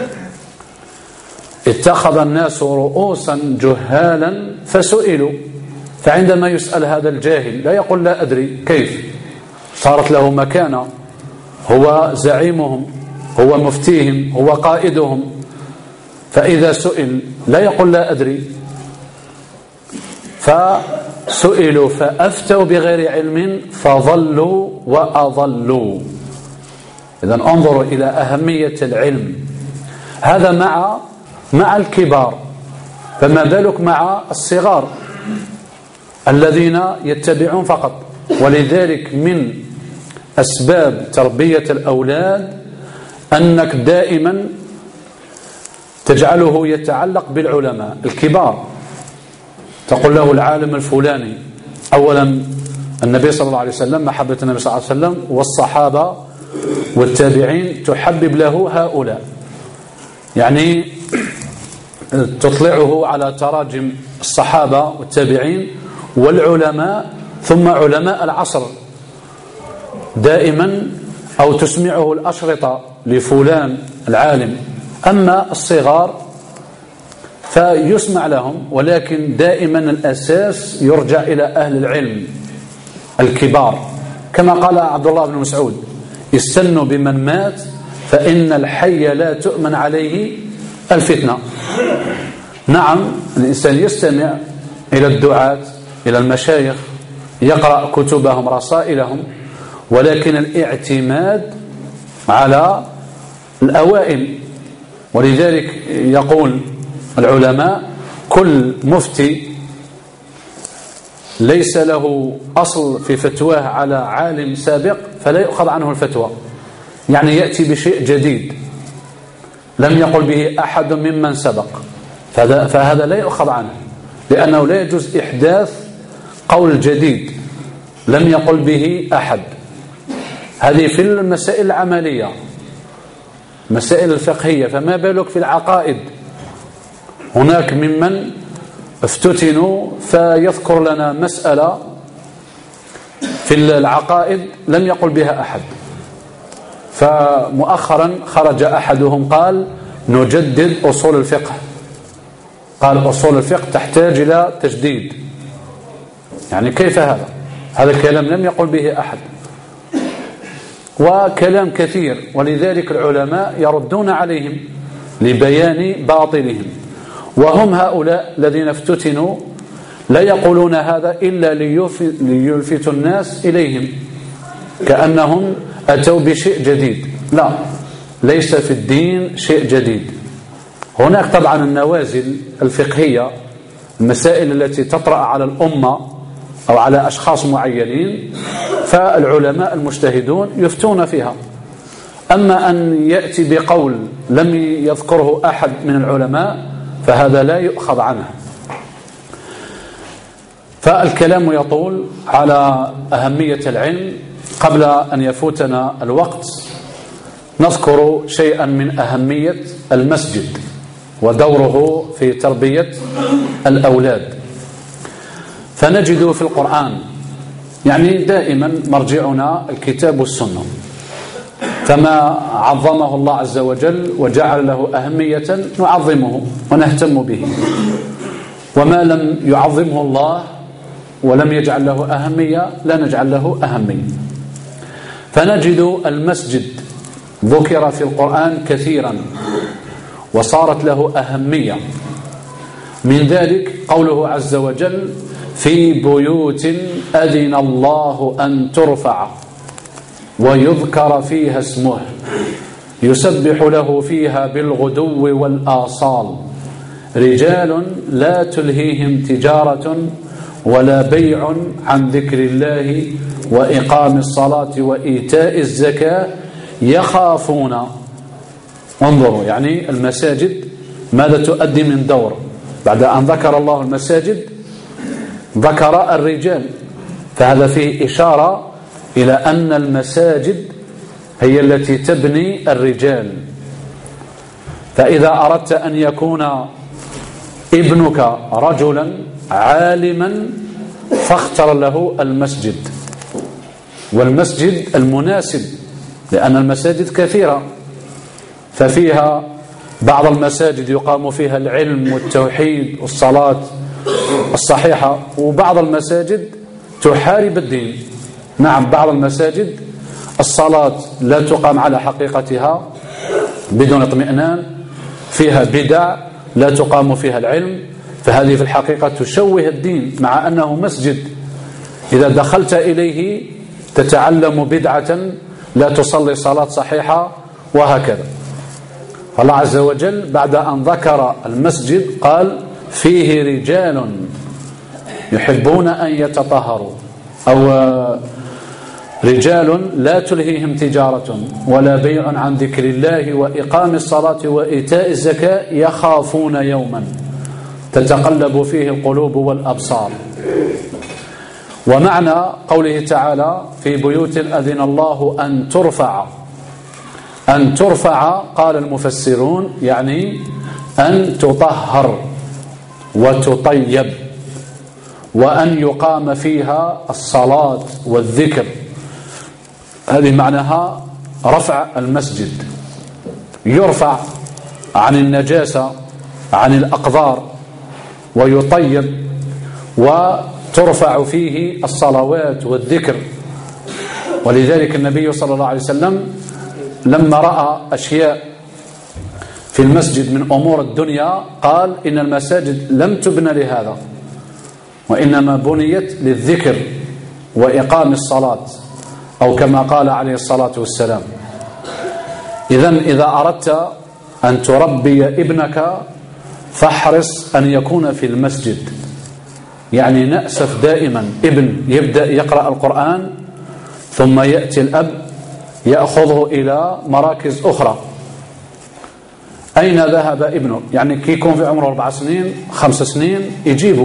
اتخذ الناس رؤوسا جهالا فسئلوا، فعندما يسأل هذا الجاهل لا يقول لا أدري كيف، صارت له مكانة، هو زعيمهم، هو مفتيهم، هو قائدهم. فإذا سئل لا يقول لا أدري، فسئلوا فأفتوا بغير علم فضلوا وأضلوا. إذن انظروا إلى أهمية العلم. هذا مع مع الكبار، فما بالك مع الصغار الذين يتبعون فقط. ولذلك من أسباب تربية الأولاد أنك دائما تجعله يتعلق بالعلماء الكبار، تقول له العالم الفلاني، أولا النبي صلى الله عليه وسلم، محبة النبي صلى الله عليه وسلم والصحابة والتابعين تحبب له هؤلاء، يعني تطلعه على تراجم الصحابة والتابعين والعلماء ثم علماء العصر دائما، أو تسمعه الأشرطة لفلان العالم. أما الصغار فيسمع لهم، ولكن دائما الأساس يرجع إلى أهل العلم الكبار، كما قال عبد الله بن مسعود: استنوا بمن مات فإن الحي لا تؤمن عليه الفتنة. نعم، الإنسان يستمع إلى الدعاة، إلى المشايخ، يقرأ كتبهم، رسائلهم، ولكن الاعتماد على الأوائل. ولذلك يقول العلماء: كل مفتي ليس له أصل في فتواه على عالم سابق فلا يؤخذ عنه الفتوى، يعني يأتي بشيء جديد لم يقل به أحد ممن سبق، فهذا لا يؤخذ عنه، لأنه لا يجوز إحداث قول جديد لم يقل به أحد. هذه في المسائل العملية، مسائل الفقهية، فما بالك في العقائد؟ هناك ممن افتتنوا فيذكر لنا مسألة في العقائد لم يقل بها أحد، فمؤخرا خرج أحدهم قال: نجدد أصول الفقه. قال: أصول الفقه تحتاج إلى تجديد. يعني كيف هذا؟ هذا الكلام لم يقل به أحد، وكلام كثير. ولذلك العلماء يردون عليهم لبيان باطلهم، وهم هؤلاء الذين افتتنوا لا يقولون هذا إلا ليلفتوا الناس إليهم كأنهم أتوا بشيء جديد. لا، ليس في الدين شيء جديد. هناك طبعا النوازل الفقهية، المسائل التي تطرأ على الأمة أو على أشخاص معينين، فالعلماء المجتهدون يفتون فيها. أما أن يأتي بقول لم يذكره أحد من العلماء فهذا لا يؤخذ عنه. فالكلام يطول على أهمية العلم. قبل أن يفوتنا الوقت نذكر شيئا من أهمية المسجد ودوره في تربية الأولاد. فنجد في القرآن، يعني دائما مرجعنا الكتاب والسنة، فما عظمه الله عز وجل وجعل له أهمية نعظمه ونهتم به، وما لم يعظمه الله ولم يجعل له أهمية لا نجعل له أهمية. فنجد المسجد ذكر في القرآن كثيرا وصارت له أهمية. من ذلك قوله عز وجل: في بيوت أذن الله أن ترفع ويذكر فيها اسمه يسبح له فيها بالغدو والآصال رجال لا تلهيهم تجارة ولا بيع عن ذكر الله وإقام الصلاة وإيتاء الزكاة يخافون. انظروا، يعني المساجد ماذا تؤدي من دور؟ بعد أن ذكر الله المساجد ذكر الرجال، فهذا فيه إشارة إلى أن المساجد هي التي تبني الرجال. فإذا أردت أن يكون ابنك رجلا عالما فاختر له المسجد، والمسجد المناسب، لأن المساجد كثيرة، ففيها بعض المساجد يقام فيها العلم والتوحيد والصلاة الصحيحة، وبعض المساجد تحارب الدين. نعم، بعض المساجد الصلاة لا تقام على حقيقتها بدون اطمئنان، فيها بدع لا تقام فيها العلم، فهذه في الحقيقة تشوه الدين، مع أنه مسجد إذا دخلت إليه تتعلم بدعة لا تصلي صلاة صحيحة وهكذا. فالله عز وجل بعد أن ذكر المسجد قال: فيه رجال يحبون أن يتطهروا، أو رجال لا تلهيهم تجارة ولا بيع عن ذكر الله وإقام الصلاة وإيتاء الزكاة يخافون يوما تتقلب فيه القلوب والأبصار. ومعنى قوله تعالى في بيوت أذن الله أن ترفع أن ترفع قال المفسرون يعني أن تطهر وتطيب، وأن يقام فيها الصلاة والذكر. هذه معناها رفع المسجد، يرفع عن النجاسة عن الأقذار ويطيب، وترفع فيه الصلوات والذكر. ولذلك النبي صلى الله عليه وسلم لما رأى أشياء في المسجد من أمور الدنيا قال إن المساجد لم تبنى لهذا، وإنما بنيت للذكر وإقام الصلاة، أو كما قال عليه الصلاة والسلام. إذن إذا أردت أن تربي ابنك فاحرص أن يكون في المسجد. يعني نأسف دائما ابن يبدأ يقرأ القرآن ثم يأتي الأب يأخذه إلى مراكز أخرى. أين ذهب ابنه؟ يعني كي يكون في عمره أربع سنين خمس سنين يجيبه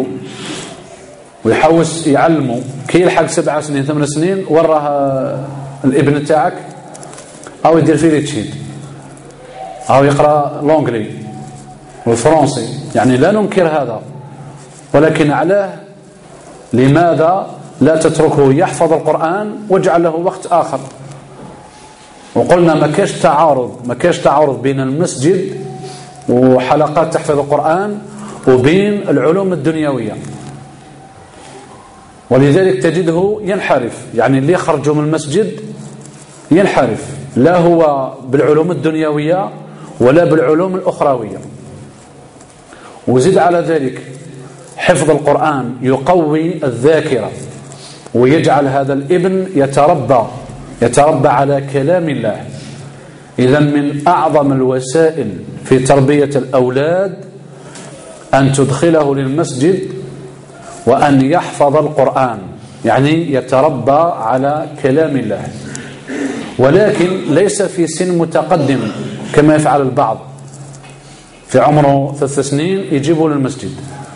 ويحوس يعلمه، كي يلحق سبع سنين ثمان سنين وراه الابن تاعك أو يدير فيه تشيد أو يقرأ لونجلي والفرنسي. يعني لا ننكر هذا، ولكن علاه لماذا لا تتركه يحفظ القرآن واجعل له وقت آخر؟ وقلنا ما كاش تعارض ما كاش تعارض بين المسجد وحلقات تحفظ القرآن وبين العلوم الدنيوية. ولذلك تجده ينحرف، يعني اللي يخرجوا من المسجد ينحرف، لا هو بالعلوم الدنيوية ولا بالعلوم الأخروية. وزد على ذلك حفظ القرآن يقوي الذاكرة ويجعل هذا الابن يتربى يتربى على كلام الله. إذن من أعظم الوسائل في تربية الأولاد أن تدخله للمسجد وأن يحفظ القرآن، يعني يتربى على كلام الله، ولكن ليس في سن متقدم كما يفعل البعض. في عمره ثلاث سنين يجيبه للمسجد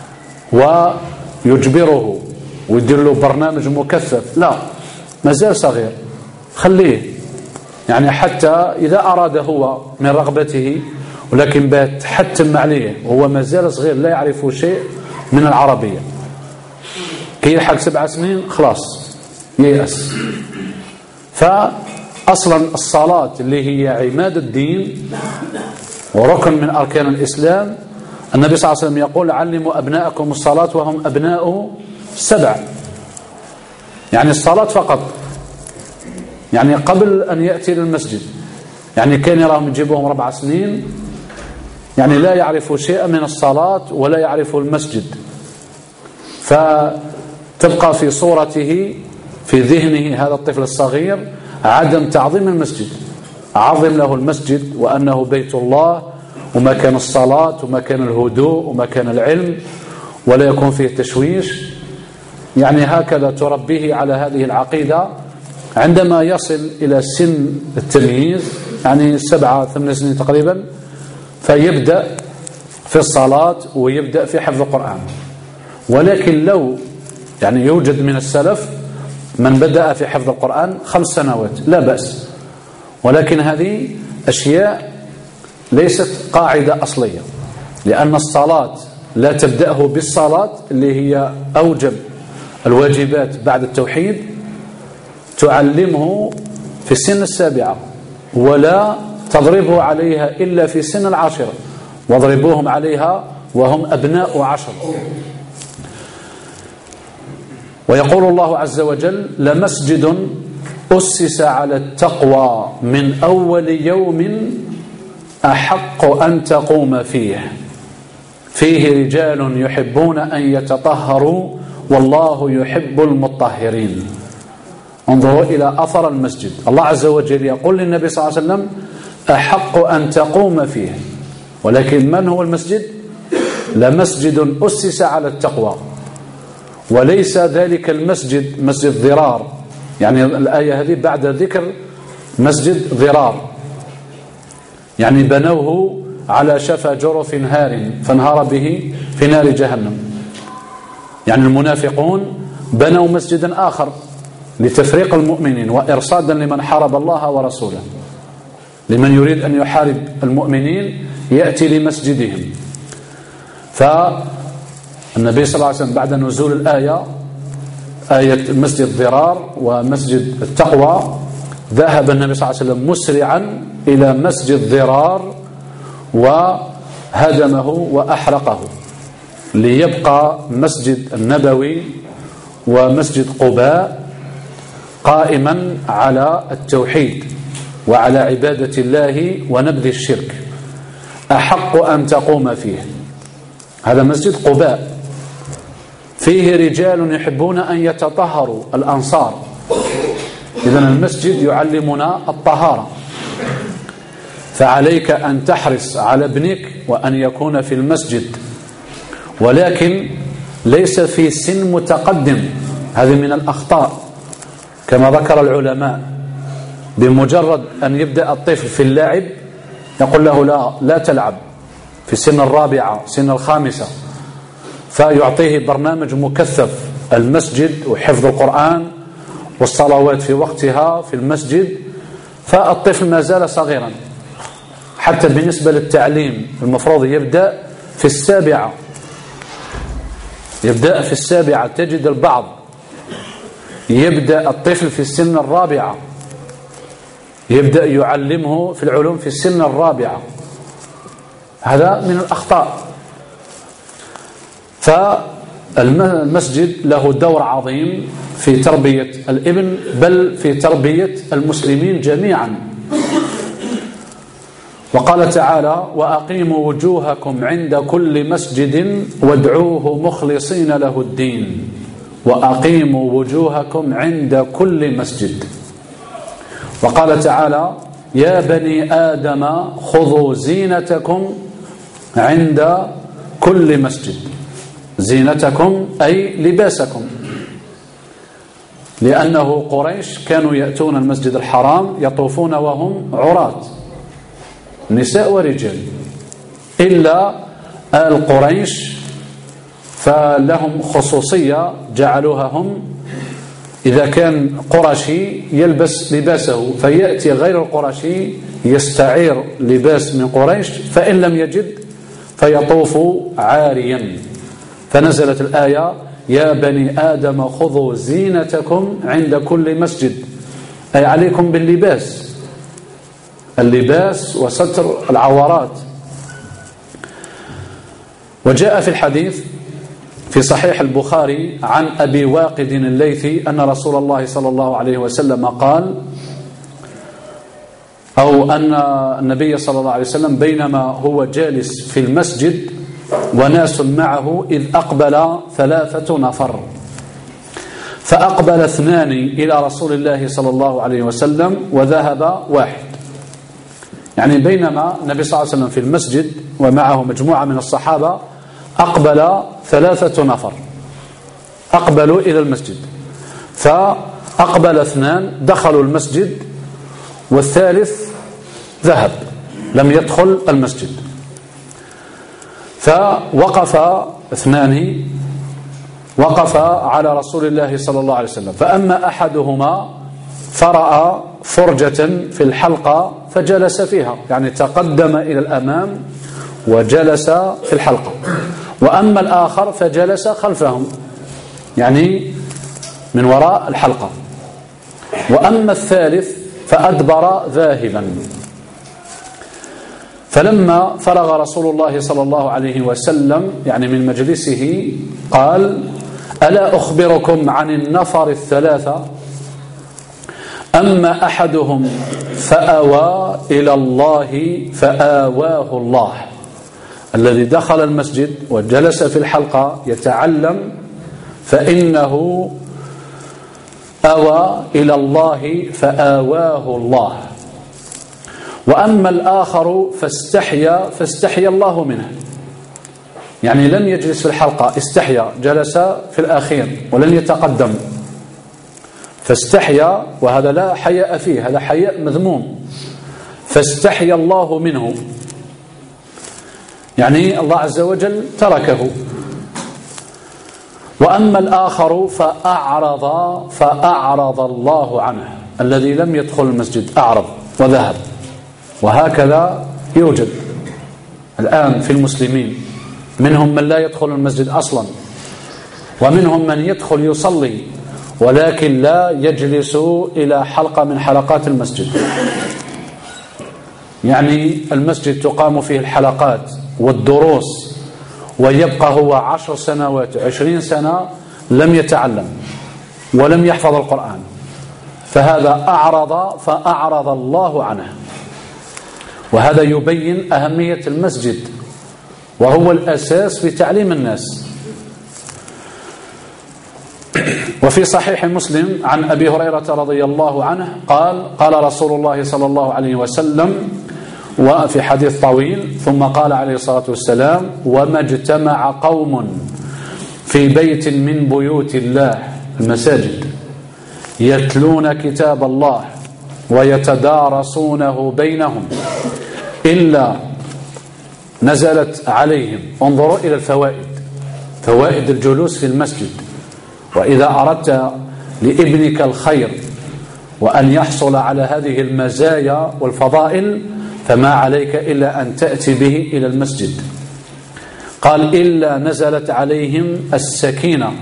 ويجبره ويدير له برنامج مكثف. لا، ما زال صغير، خليه يعني حتى إذا أراد هو من رغبته، ولكن بات حتم عليه وهو ما زال صغير لا يعرف شيء من العربية. كي يلحق سبع سنين خلاص ييأس. فأصلا الصلاة اللي هي عماد الدين وركن من أركان الإسلام، النبي صلى الله عليه وسلم يقول علموا أبناءكم الصلاة وهم أبناء سبع، يعني الصلاة فقط، يعني قبل أن يأتي للمسجد. يعني كان يراهم يجيبوهم ربع سنين يعني لا يعرفوا شيئا من الصلاة ولا يعرفوا المسجد، فتبقى في صورته في ذهنه هذا الطفل الصغير عدم تعظيم المسجد. عظم له المسجد وأنه بيت الله ومكان الصلاة ومكان الهدوء ومكان العلم، ولا يكون فيه تشويش. يعني هكذا تربيه على هذه العقيدة. عندما يصل إلى سن التمييز يعني سبعة ثمان سنين تقريبا، فيبدأ في الصلاة ويبدأ في حفظ القرآن. ولكن لو يعني يوجد من السلف من بدأ في حفظ القرآن خمس سنوات لا بأس، ولكن هذه أشياء ليست قاعدة أصلية، لأن الصلاة لا تبدأه بالصلاة اللي هي أوجب الواجبات بعد التوحيد، تعلمه في السن السابعة، ولا تضربه عليها إلا في سن العاشرة، واضربوهم عليها وهم أبناء عشر. ويقول الله عز وجل لمسجد أسس على التقوى من أول يوم أحق أن تقوم فيه فيه رجال يحبون أن يتطهروا والله يحب المطهرين. انظروا إلى أثر المسجد. الله عز وجل يقول للنبي صلى الله عليه وسلم أحق أن تقوم فيه، ولكن من هو المسجد؟ لمسجد أسس على التقوى، وليس ذلك المسجد مسجد ضرار. يعني الآية هذه بعد ذكر مسجد ضرار، يعني بنوه على شفا جرف هار فانهار به في في نار جهنم. يعني المنافقون بنوا مسجدا آخر لتفريق المؤمنين وإرصادا لمن حارب الله ورسوله. لمن يريد أن يحارب المؤمنين يأتي لمسجدهم. فالنبي صلى الله عليه وسلم بعد نزول الآية، آية مسجد الضرار ومسجد التقوى، ذهب النبي صلى الله عليه وسلم مسرعا إلى مسجد ضرار وهدمه وأحرقه، ليبقى مسجد النبوي ومسجد قباء قائما على التوحيد وعلى عبادة الله ونبذ الشرك، أحق أن تقوم فيه. هذا مسجد قباء فيه رجال يحبون أن يتطهروا، الأنصار. إذن المسجد يعلمنا الطهارة، فعليك أن تحرص على ابنك وأن يكون في المسجد، ولكن ليس في سن متقدم. هذه من الأخطاء كما ذكر العلماء. بمجرد أن يبدأ الطفل في اللعب يقول له لا لا تلعب في سن الرابعة سن الخامسة، فيعطيه برنامج مكثف، المسجد وحفظ القرآن والصلوات في وقتها في المسجد، فالطفل ما زال صغيرا. حتى بالنسبة للتعليم المفروض يبدأ في السابعة، يبدأ في السابعة. تجد البعض يبدأ الطفل في السن الرابعة، يبدأ يعلمه في العلوم في السن الرابعة. هذا من الأخطاء. فالمسجد له دور عظيم في تربية الابن، بل في تربية المسلمين جميعا. وقال تعالى: وأقيموا وجوهكم عند كل مسجد وادعوه مخلصين له الدين. وأقيموا وجوهكم عند كل مسجد. وقال تعالى: يا بني آدم خذوا زينتكم عند كل مسجد. زينتكم أي لباسكم، لأنه قريش كانوا يأتون المسجد الحرام يطوفون وهم عراة، نساء ورجال، إلا آل قريش فلهم خصوصية جعلوها هم. إذا كان قرشي يلبس لباسه، فيأتي غير القرشي يستعير لباس من قريش، فإن لم يجد فيطوف عاريا. فنزلت الآية: يا بني آدم خذوا زينتكم عند كل مسجد، أي عليكم باللباس، اللباس وستر العورات. وجاء في الحديث في صحيح البخاري عن أبي واقد الليثي أن رسول الله صلى الله عليه وسلم قال، أو أن النبي صلى الله عليه وسلم بينما هو جالس في المسجد وناس معه إذ أقبل ثلاثة نفر، فأقبل اثنان إلى رسول الله صلى الله عليه وسلم وذهب واحد. يعني بينما النبي صلى الله عليه وسلم في المسجد ومعه مجموعة من الصحابة، أقبل ثلاثة نفر، أقبلوا إلى المسجد، فأقبل اثنان دخلوا المسجد والثالث ذهب لم يدخل المسجد. فوقف اثنان وقف على رسول الله صلى الله عليه وسلم، فأما أحدهما فرأى فرجة في الحلقة فجلس فيها، يعني تقدم إلى الأمام وجلس في الحلقة. وأما الآخر فجلس خلفهم، يعني من وراء الحلقة. وأما الثالث فأدبر ذاهبا. فلما فرغ رسول الله صلى الله عليه وسلم يعني من مجلسه قال: ألا أخبركم عن النفر الثلاثة؟ أما أحدهم فآوى إلى الله فآواه الله. الذي دخل المسجد وجلس في الحلقة يتعلم فإنه آوى إلى الله فآواه الله. وأما الآخر فاستحيا فاستحيا الله منه، يعني لم يجلس في الحلقة، استحيا، جلس في الأخير ولن يتقدم، فاستحيا، وهذا لا حياء فيه، هذا حياء مذموم، فاستحيا الله منه، يعني الله عز وجل تركه وأما الآخر فأعرض فأعرض الله عنه، الذي لم يدخل المسجد أعرض وذهب. وهكذا يوجد الآن في المسلمين، منهم من لا يدخل المسجد أصلا، ومنهم من يدخل يصلي ولكن لا يجلس إلى حلقة من حلقات المسجد. يعني المسجد تقام فيه الحلقات والدروس، ويبقى هو عشر سنوات عشرين سنة لم يتعلم ولم يحفظ القرآن، فهذا أعرض فأعرض الله عنه. وهذا يبين أهمية المسجد، وهو الأساس في تعليم الناس. وفي صحيح مسلم عن أبي هريرة رضي الله عنه قال قال رسول الله صلى الله عليه وسلم، وفي حديث طويل، ثم قال عليه الصلاة والسلام: وما اجتمع قوم في بيت من بيوت الله المساجد يتلون كتاب الله ويتدارسونه بينهم إلا نزلت عليهم. انظروا إلى الفوائد، فوائد الجلوس في المسجد. وإذا أردت لابنك الخير وأن يحصل على هذه المزايا والفضائل فما عليك إلا أن تأتي به إلى المسجد. قال: إلا نزلت عليهم السكينة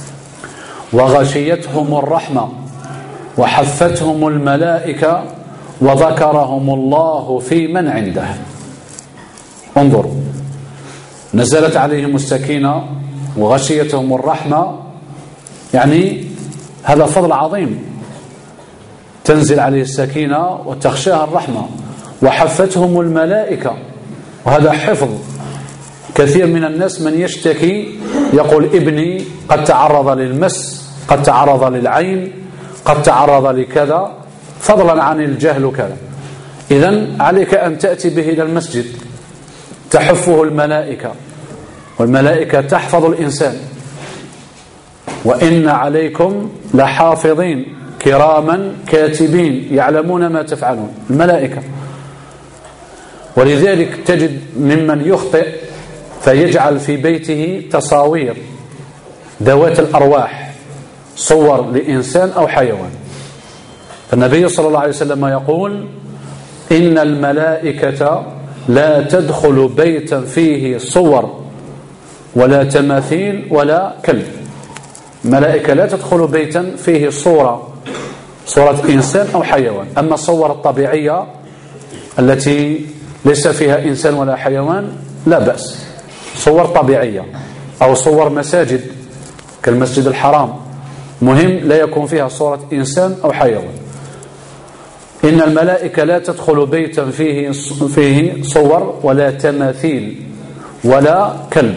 وغشيتهم الرحمة وحفتهم الملائكة وذكرهم الله في من عنده. انظروا، نزلت عليهم السكينة وغشيتهم الرحمة، يعني هذا فضل عظيم، تنزل عليه السكينة وتخشاها الرحمة. وحفتهم الملائكة، وهذا حفظ. كثير من الناس من يشتكي يقول: ابني قد تعرض للمس، قد تعرض للعين، قد تعرض لكذا، فضلا عن الجهل وكذا. إذن عليك أن تأتي به إلى المسجد، تحفه الملائكة، والملائكة تحفظ الإنسان. وإن عليكم لحافظين كراما كاتبين يعلمون ما تفعلون، الملائكة. ولذلك تجد ممن يخطئ فيجعل في بيته تصاوير ذوات الأرواح، صور لإنسان أو حيوان. فالنبي صلى الله عليه وسلم يقول: إن الملائكة لا تدخل بيتا فيه صور ولا تماثيل ولا كلب. الملائكة لا تدخل بيتا فيه صورة صورة إنسان أو حيوان. أما الصور الطبيعية التي ليس فيها إنسان ولا حيوان لا بأس، صور طبيعية أو صور مساجد كالمسجد الحرام، مهم لا يكون فيها صورة إنسان أو حيوان. إن الملائكة لا تدخل بيتا فيه فيه صور ولا تماثيل ولا كلب.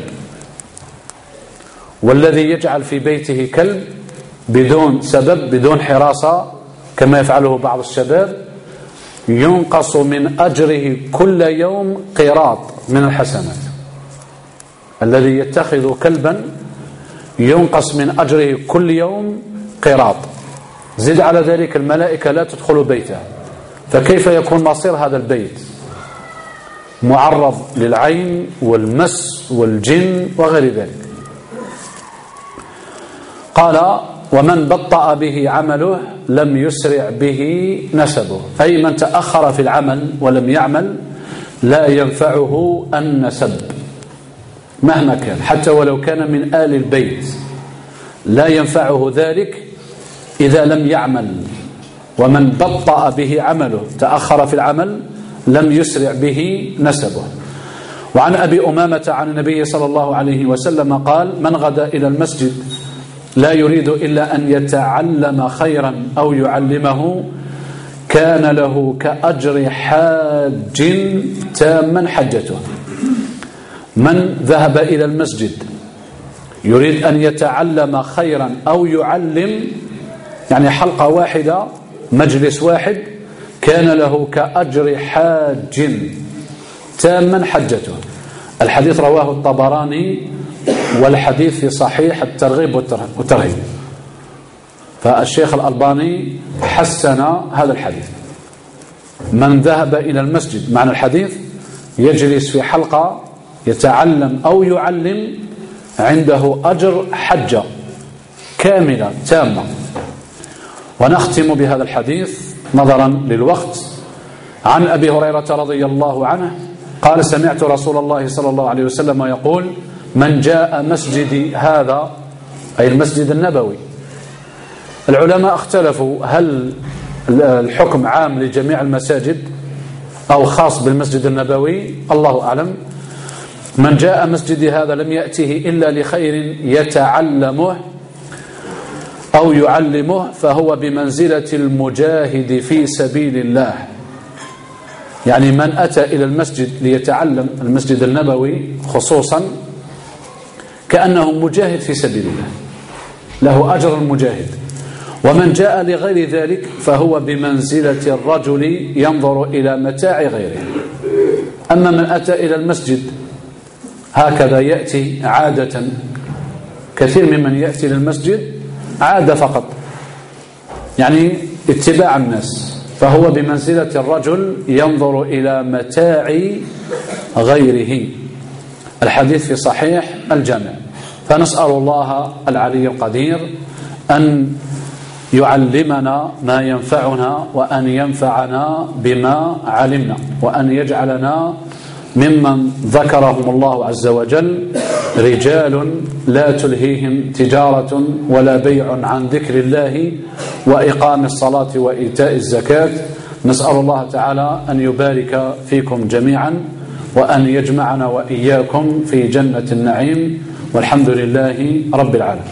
والذي يجعل في بيته كلب بدون سبب بدون حراسة كما يفعله بعض الشباب ينقص من أجره كل يوم قيراط من الحسنات. الذي يتخذ كلبا ينقص من أجره كل يوم قيراط. زد على ذلك الملائكة لا تدخل بيته، فكيف يكون مصير هذا البيت؟ معرض للعين والمس والجن وغير ذلك. قال: ومن بطأ به عمله لم يسرع به نسبه، أي من تأخر في العمل ولم يعمل لا ينفعه النسب مهما كان، حتى ولو كان من آل البيت لا ينفعه ذلك إذا لم يعمل. ومن بطأ به عمله، تأخر في العمل، لم يسرع به نسبه. وعن أبي أمامة عن النبي صلى الله عليه وسلم قال: من غدا إلى المسجد لا يريد إلا أن يتعلم خيرا أو يعلمه كان له كأجر حاج تاما حجته. من ذهب إلى المسجد يريد أن يتعلم خيرا أو يعلم، يعني حلقة واحدة مجلس واحد، كان له كأجر حاج تاما حجته. الحديث رواه الطبراني، والحديث في صحيح الترغيب والترهيب. فالشيخ الألباني حسن هذا الحديث. من ذهب إلى المسجد، معنى الحديث يجلس في حلقة يتعلم أو يعلم عنده أجر حجة كاملة تامة. ونختم بهذا الحديث نظرا للوقت عن أبي هريرة رضي الله عنه قال سمعت رسول الله صلى الله عليه وسلم يقول من جاء مسجدي هذا أي المسجد النبوي. العلماء اختلفوا هل الحكم عام لجميع المساجد أو خاص بالمسجد النبوي، الله أعلم. من جاء مسجدي هذا لم يأته إلا لخير يتعلمه أو يعلمه فهو بمنزلة المجاهد في سبيل الله. يعني من أتى إلى المسجد ليتعلم المسجد النبوي خصوصا كأنه مجاهد في سبيل الله، له أجر المجاهد. ومن جاء لغير ذلك فهو بمنزلة الرجل ينظر إلى متاع غيره. أما من أتى إلى المسجد هكذا يأتي عادة، كثير ممن يأتي للمسجد عادة فقط يعني اتباع الناس، فهو بمنزلة الرجل ينظر إلى متاع غيره. الحديث في صحيح الجامع. فنسأل الله العلي القدير أن يعلمنا ما ينفعنا وأن ينفعنا بما علمنا وأن يجعلنا ممن ذكرهم الله عز وجل رجال لا تلهيهم تجارة ولا بيع عن ذكر الله وإقام الصلاة وإيتاء الزكاة. نسأل الله تعالى أن يبارك فيكم جميعا وأن يجمعنا وإياكم في جنة النعيم، والحمد لله رب العالمين.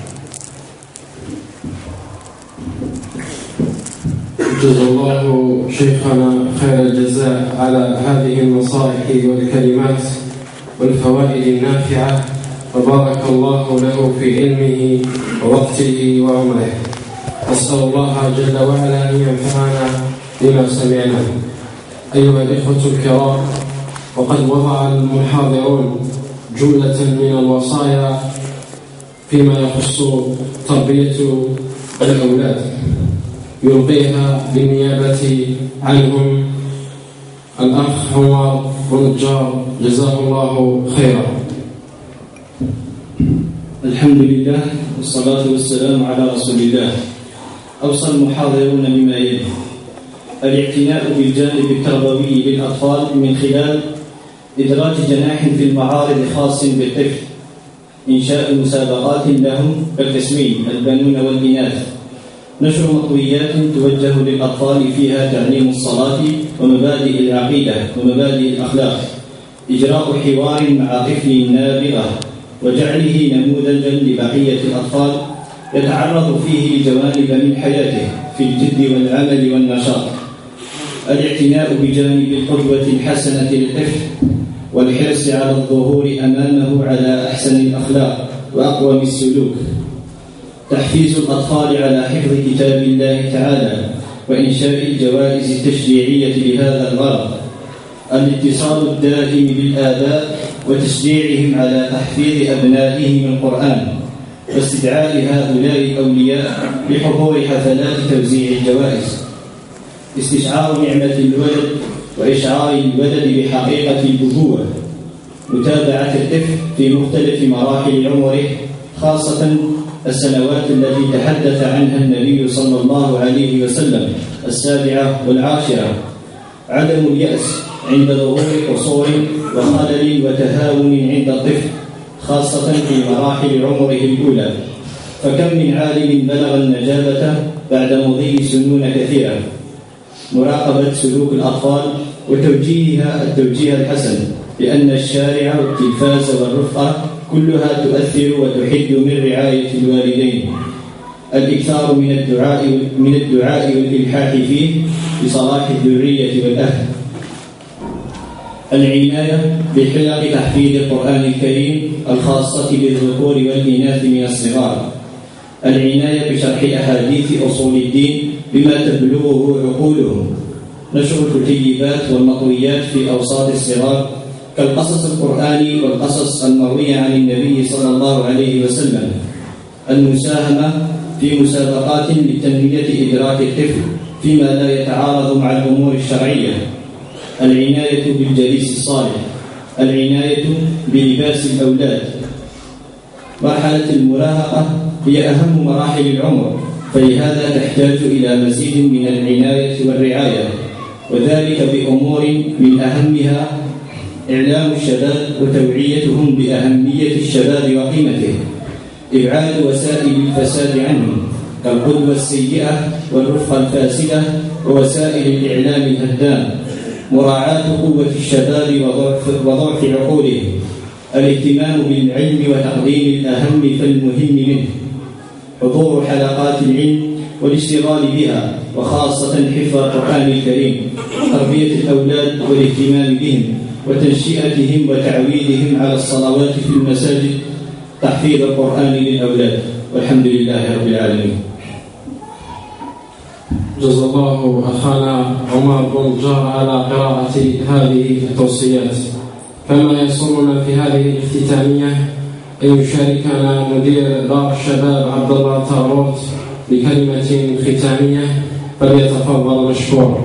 جزا الله شيخنا خير الجزاء على هذه النصائح والكلمات والفوائد النافعة، وبارك الله له في علمه ووقته وعمره. أسأل الله جل وعلا أن ينفعنا بما سمعنا. أيها الإخوة الكرام، وقد وضع المحاضرون جملة من الوصايا فيما يخص تربية الأولاد، يلقيها بالنيابة عنهم الأخ عمر ونجار جزاه الله خيرا. الحمد لله والصلاة والسلام على رسول الله. أوصى المحاضرون بما يلي: الاعتناء بالجانب التربوي للأطفال من خلال إدراج جناح في المعارض خاص بالطفل، إنشاء مسابقات لهم كالتسوين البنون والإناث، نشر مطويات توجه للأطفال فيها تعليم الصلاة ومبادئ العقيدة ومبادئ الأخلاق، إجراء حوار مع طفل نابغة وجعله نموذجا لبقية الأطفال يتعرض فيه لجوانب من حياته في الجد والعمل والنشاط، الاعتناء بجانب القدوة الحسنة للطفل والحرص على الظهور أمامه على أحسن الأخلاق وأقوم السلوك، تحفيز الأطفال على حفظ كتاب الله تعالى وإنشاء الجوائز التشجيعية لهذا الغرض، الاتصال الدائم بالآباء وتشجيعهم على تحفيظ أبنائهم القرآن، واستدعاء هؤلاء الأولياء لحضور حفلات توزيع الجوائز، استشعار نعمة الولد وإشعار الولد بحقيقة الأبوة، متابعة الطفل في مختلف مراحل عمره خاصة السنوات التي تحدث عنها النبي صلى الله عليه وسلم السابعة والعاشرة، عدم اليأس عند ظهور قصور وخلل وتهاون عند الطفل خاصة في مراحل عمره الأولى، فكم من عالم بلغ النجابة بعد مضي سنون كثيرة، مراقبة سلوك الأطفال وتوجيهها التوجيه الحسن، لأن الشارع والتلفاز والرفقة كلها تؤثر وتحد من رعاية الوالدين، الإكثار من الدعاء من الدعاء والإلحاح فيه لصلاح الذرية والأهل، العناية بحلق تحفيظ القرآن الكريم الخاصة بالذكور والإناث من الصغار، العناية بشرح أحاديث أصول الدين بما تبلغه عقولهم، نشر الكتيبات والمطويات في أوساط الصغار كالقصص القرآني والقصص المروية عن النبي صلى الله عليه وسلم، المساهمة في مسابقات لتنمية إدراك الطفل فيما لا يتعارض مع الأمور الشرعية، العناية بالجليس الصالح، العناية بلباس الأولاد، مرحلة المراهقة هي أهم مراحل العمر، فلهذا تحتاج إلى مزيد من العناية والرعاية، وذلك بأمور من أهمها إعلام الشباب وتوعيتهم بأهمية الشباب وقيمته، إبعاد وسائل الفساد عنهم كالقدوة السيئة والرفقة الفاسدة ووسائل الإعلام الهدام، مراعاة قوة الشباب وضعف, وضعف عقولهم، الاهتمام بالعلم وتقديم الأهم فالمهم منه، حضور حلقات العلم والاشتغال بها، وخاصة حفظ القرآن الكريم، تربية الأولاد والاهتمام بهم وتنشئتهم وتعويدهم على الصلوات في المساجد، تحفيظ القرآن للأولاد، والحمد لله رب العالمين. جزا الله أخانا عمر بن جار على قراءة هذه التوصيات. كما يسرنا في هذه الاختتامية أن يشاركنا مدير دار الشباب عبد الله تارورت بكلمة ختامية، فليتفضل مشكورا.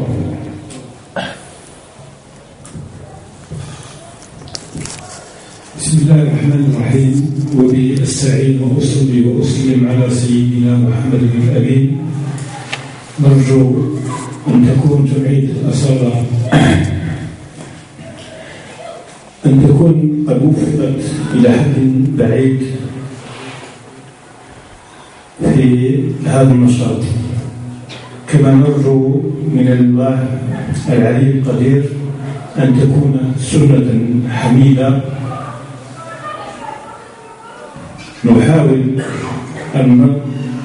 بسم الله الرحمن الرحيم، وبه أستعين وأصلي وأسلم على سيدنا محمد بن الأمين. نرجو أن تكون جمعية الأصالة أن تكون قد وفقت إلى حد بعيد في هذا النشاط، كما نرجو من الله العلي القدير أن تكون سنة حميدة نحاول أن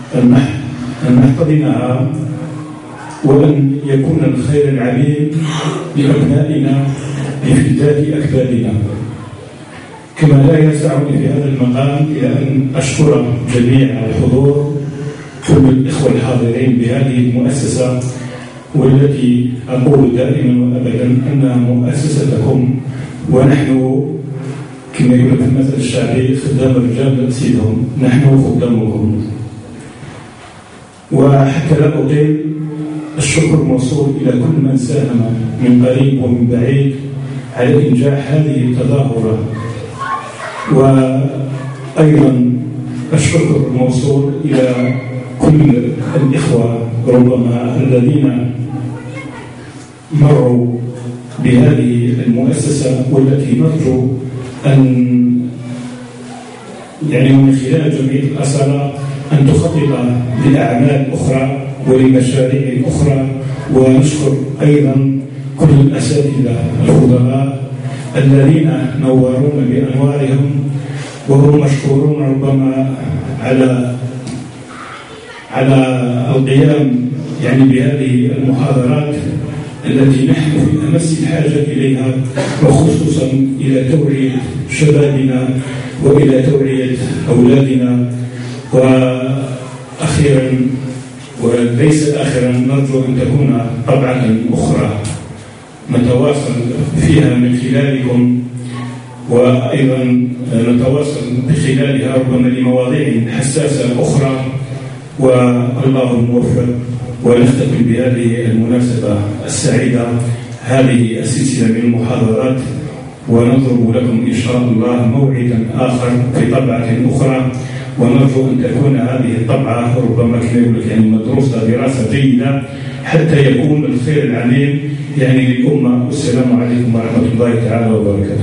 نحتضنها، وأن يكون الخير العميم لأبنائنا لفتات أكبادنا. كما لا يسعني في هذا المقام إلى أن أشكر جميع الحضور، كل الإخوة الحاضرين بهذه المؤسسة، والتي أقول دائما وأبدا أنها مؤسستكم، ونحن كما يقول في المثل الشعبي خدام الرجال سيدهم، نحن خدامكم. وحتى لا أطيل، الشكر موصول إلى كل من ساهم من قريب ومن بعيد على إنجاح هذه التظاهرة، وأيضا الشكر موصول إلى كل الإخوة ربما الذين مروا بهذه المؤسسة، والتي نرجو أن يعني من خلال جمعية الأصالة أن تخطط لأعمال أخرى ولمشاريع أخرى. ونشكر أيضا كل الأساتذة الفضلاء الذين نورونا بأنوارهم، وهم مشكورون ربما على على القيام يعني بهذه المحاضرات التي نحن في أمس الحاجة إليها، وخصوصا إلى توعية شبابنا وإلى توعية أولادنا. وأخيرا وليس آخرا، نرجو أن تكون طبعة أخرى نتواصل فيها من خلالكم، وأيضا نتواصل بخلالها ربما لمواضيع حساسة أخرى، والله الموفق. ونختتم بهذه المناسبة السعيدة هذه السلسلة من المحاضرات، ونضرب لكم إن شاء الله موعدا آخر في طبعة أخرى، ونرجو أن تكون هذه الطبعة ربما كما يقول لك يعني مدروسة دراسة جيدة، حتى يكون الخير العميم يعني للأمة. والسلام عليكم ورحمة الله تعالى وبركاته.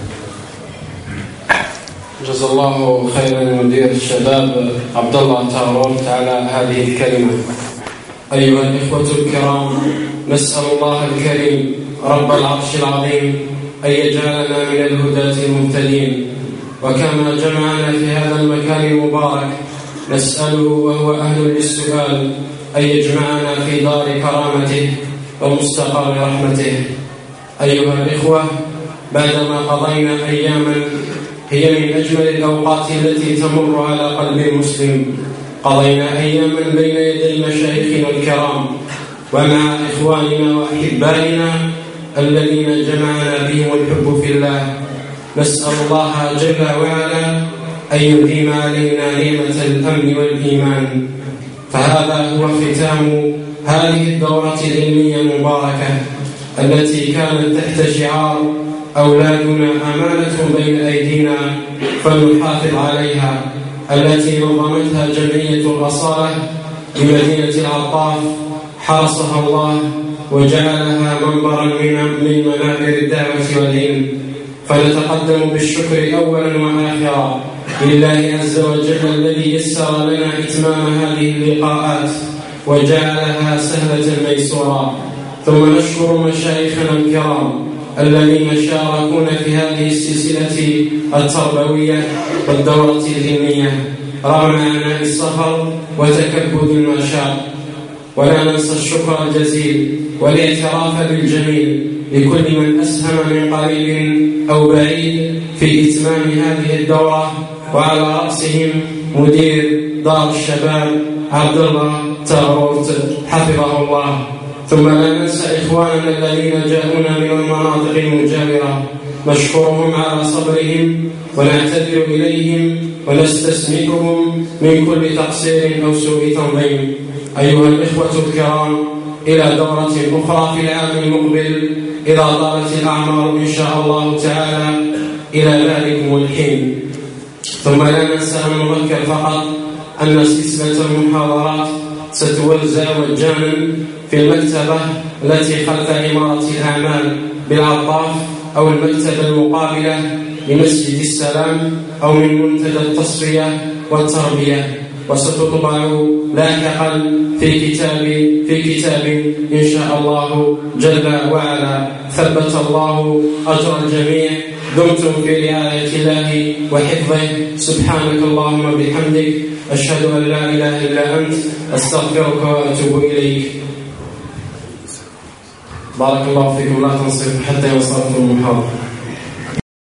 جزا الله خيرا مدير الشباب عبد الله تارورت على هذه الكلمة. أيها الإخوة الكرام، نسأل الله الكريم رب العرش العظيم أن يجعلنا من الهداة المهتدين، وكما جمعنا في هذا المكان المبارك نسأله وهو أهل للسؤال أن يجمعنا في دار كرامته ومستقر رحمته. أيها الإخوة، بعدما قضينا أياما هي من أجمل الأوقات التي تمر على قلب المسلم، قضينا أياما بين يدي مشايخنا الكرام ومع إخواننا وأحبائنا الذين جمعنا بهم الحب في الله. نسأل الله جل وعلا أن يديم علينا نعمة الأمن والإيمان. فهذا هو ختام هذه الدورة العلمية المباركة التي كانت تحت شعار أولادنا أمانة بين أيدينا فلنحافظ عليها. التي نظمتها جمعية الأصالة بمدينة العطاف، حرسها الله وجعلها منبرا من منابر الدعوة والعلم. فنتقدم بالشكر أولا وآخرا لله عز وجل الذي يسر لنا إتمام هذه اللقاءات وجعلها سهلة ميسورة. ثم نشكر مشايخنا الكرام الذين شاركونا في هذه السلسلة التربوية والدورة العلمية رغم عناء السفر وتكبد المشاق. ولا ننسى الشكر الجزيل والاعتراف بالجميل لكل من أسهم من قريب أو بعيد في إتمام هذه الدورة، وعلى رأسهم مدير دار الشباب عبد الله تاغورت حفظه الله. ثم لا ننسى إخواننا الذين جاءونا من المناطق المجاورة، نشكرهم على صبرهم ونعتذر إليهم ونستسمحهم من كل تقصير أو سوء تنظيم. أيها الإخوة الكرام، إلى دورة أخرى في العام المقبل إذا طالت الأعمار إن شاء الله تعالى إلى ذلكم الحين. ثم لا ننسى أن نذكر فقط أن سلسلة المحاضرات ستوزع مجانا في المكتبة التي خلف عمارة الأعمال بالعطاف أو المكتبة المقابلة لمسجد السلام أو من منتدى التصفية والتربية، وستطبع لاحقا في كتاب في كتاب إن شاء الله جل وعلا. ثبت الله أجر الجميع. دمتم في رعاية الله وحفظه. سبحانك اللهم وبحمدك، أشهد أن لا إله إلا أنت، أستغفرك وأتوب إليك. بارك الله فيكم. لا تنصرفوا حتى ينصرفوا المحاضرة.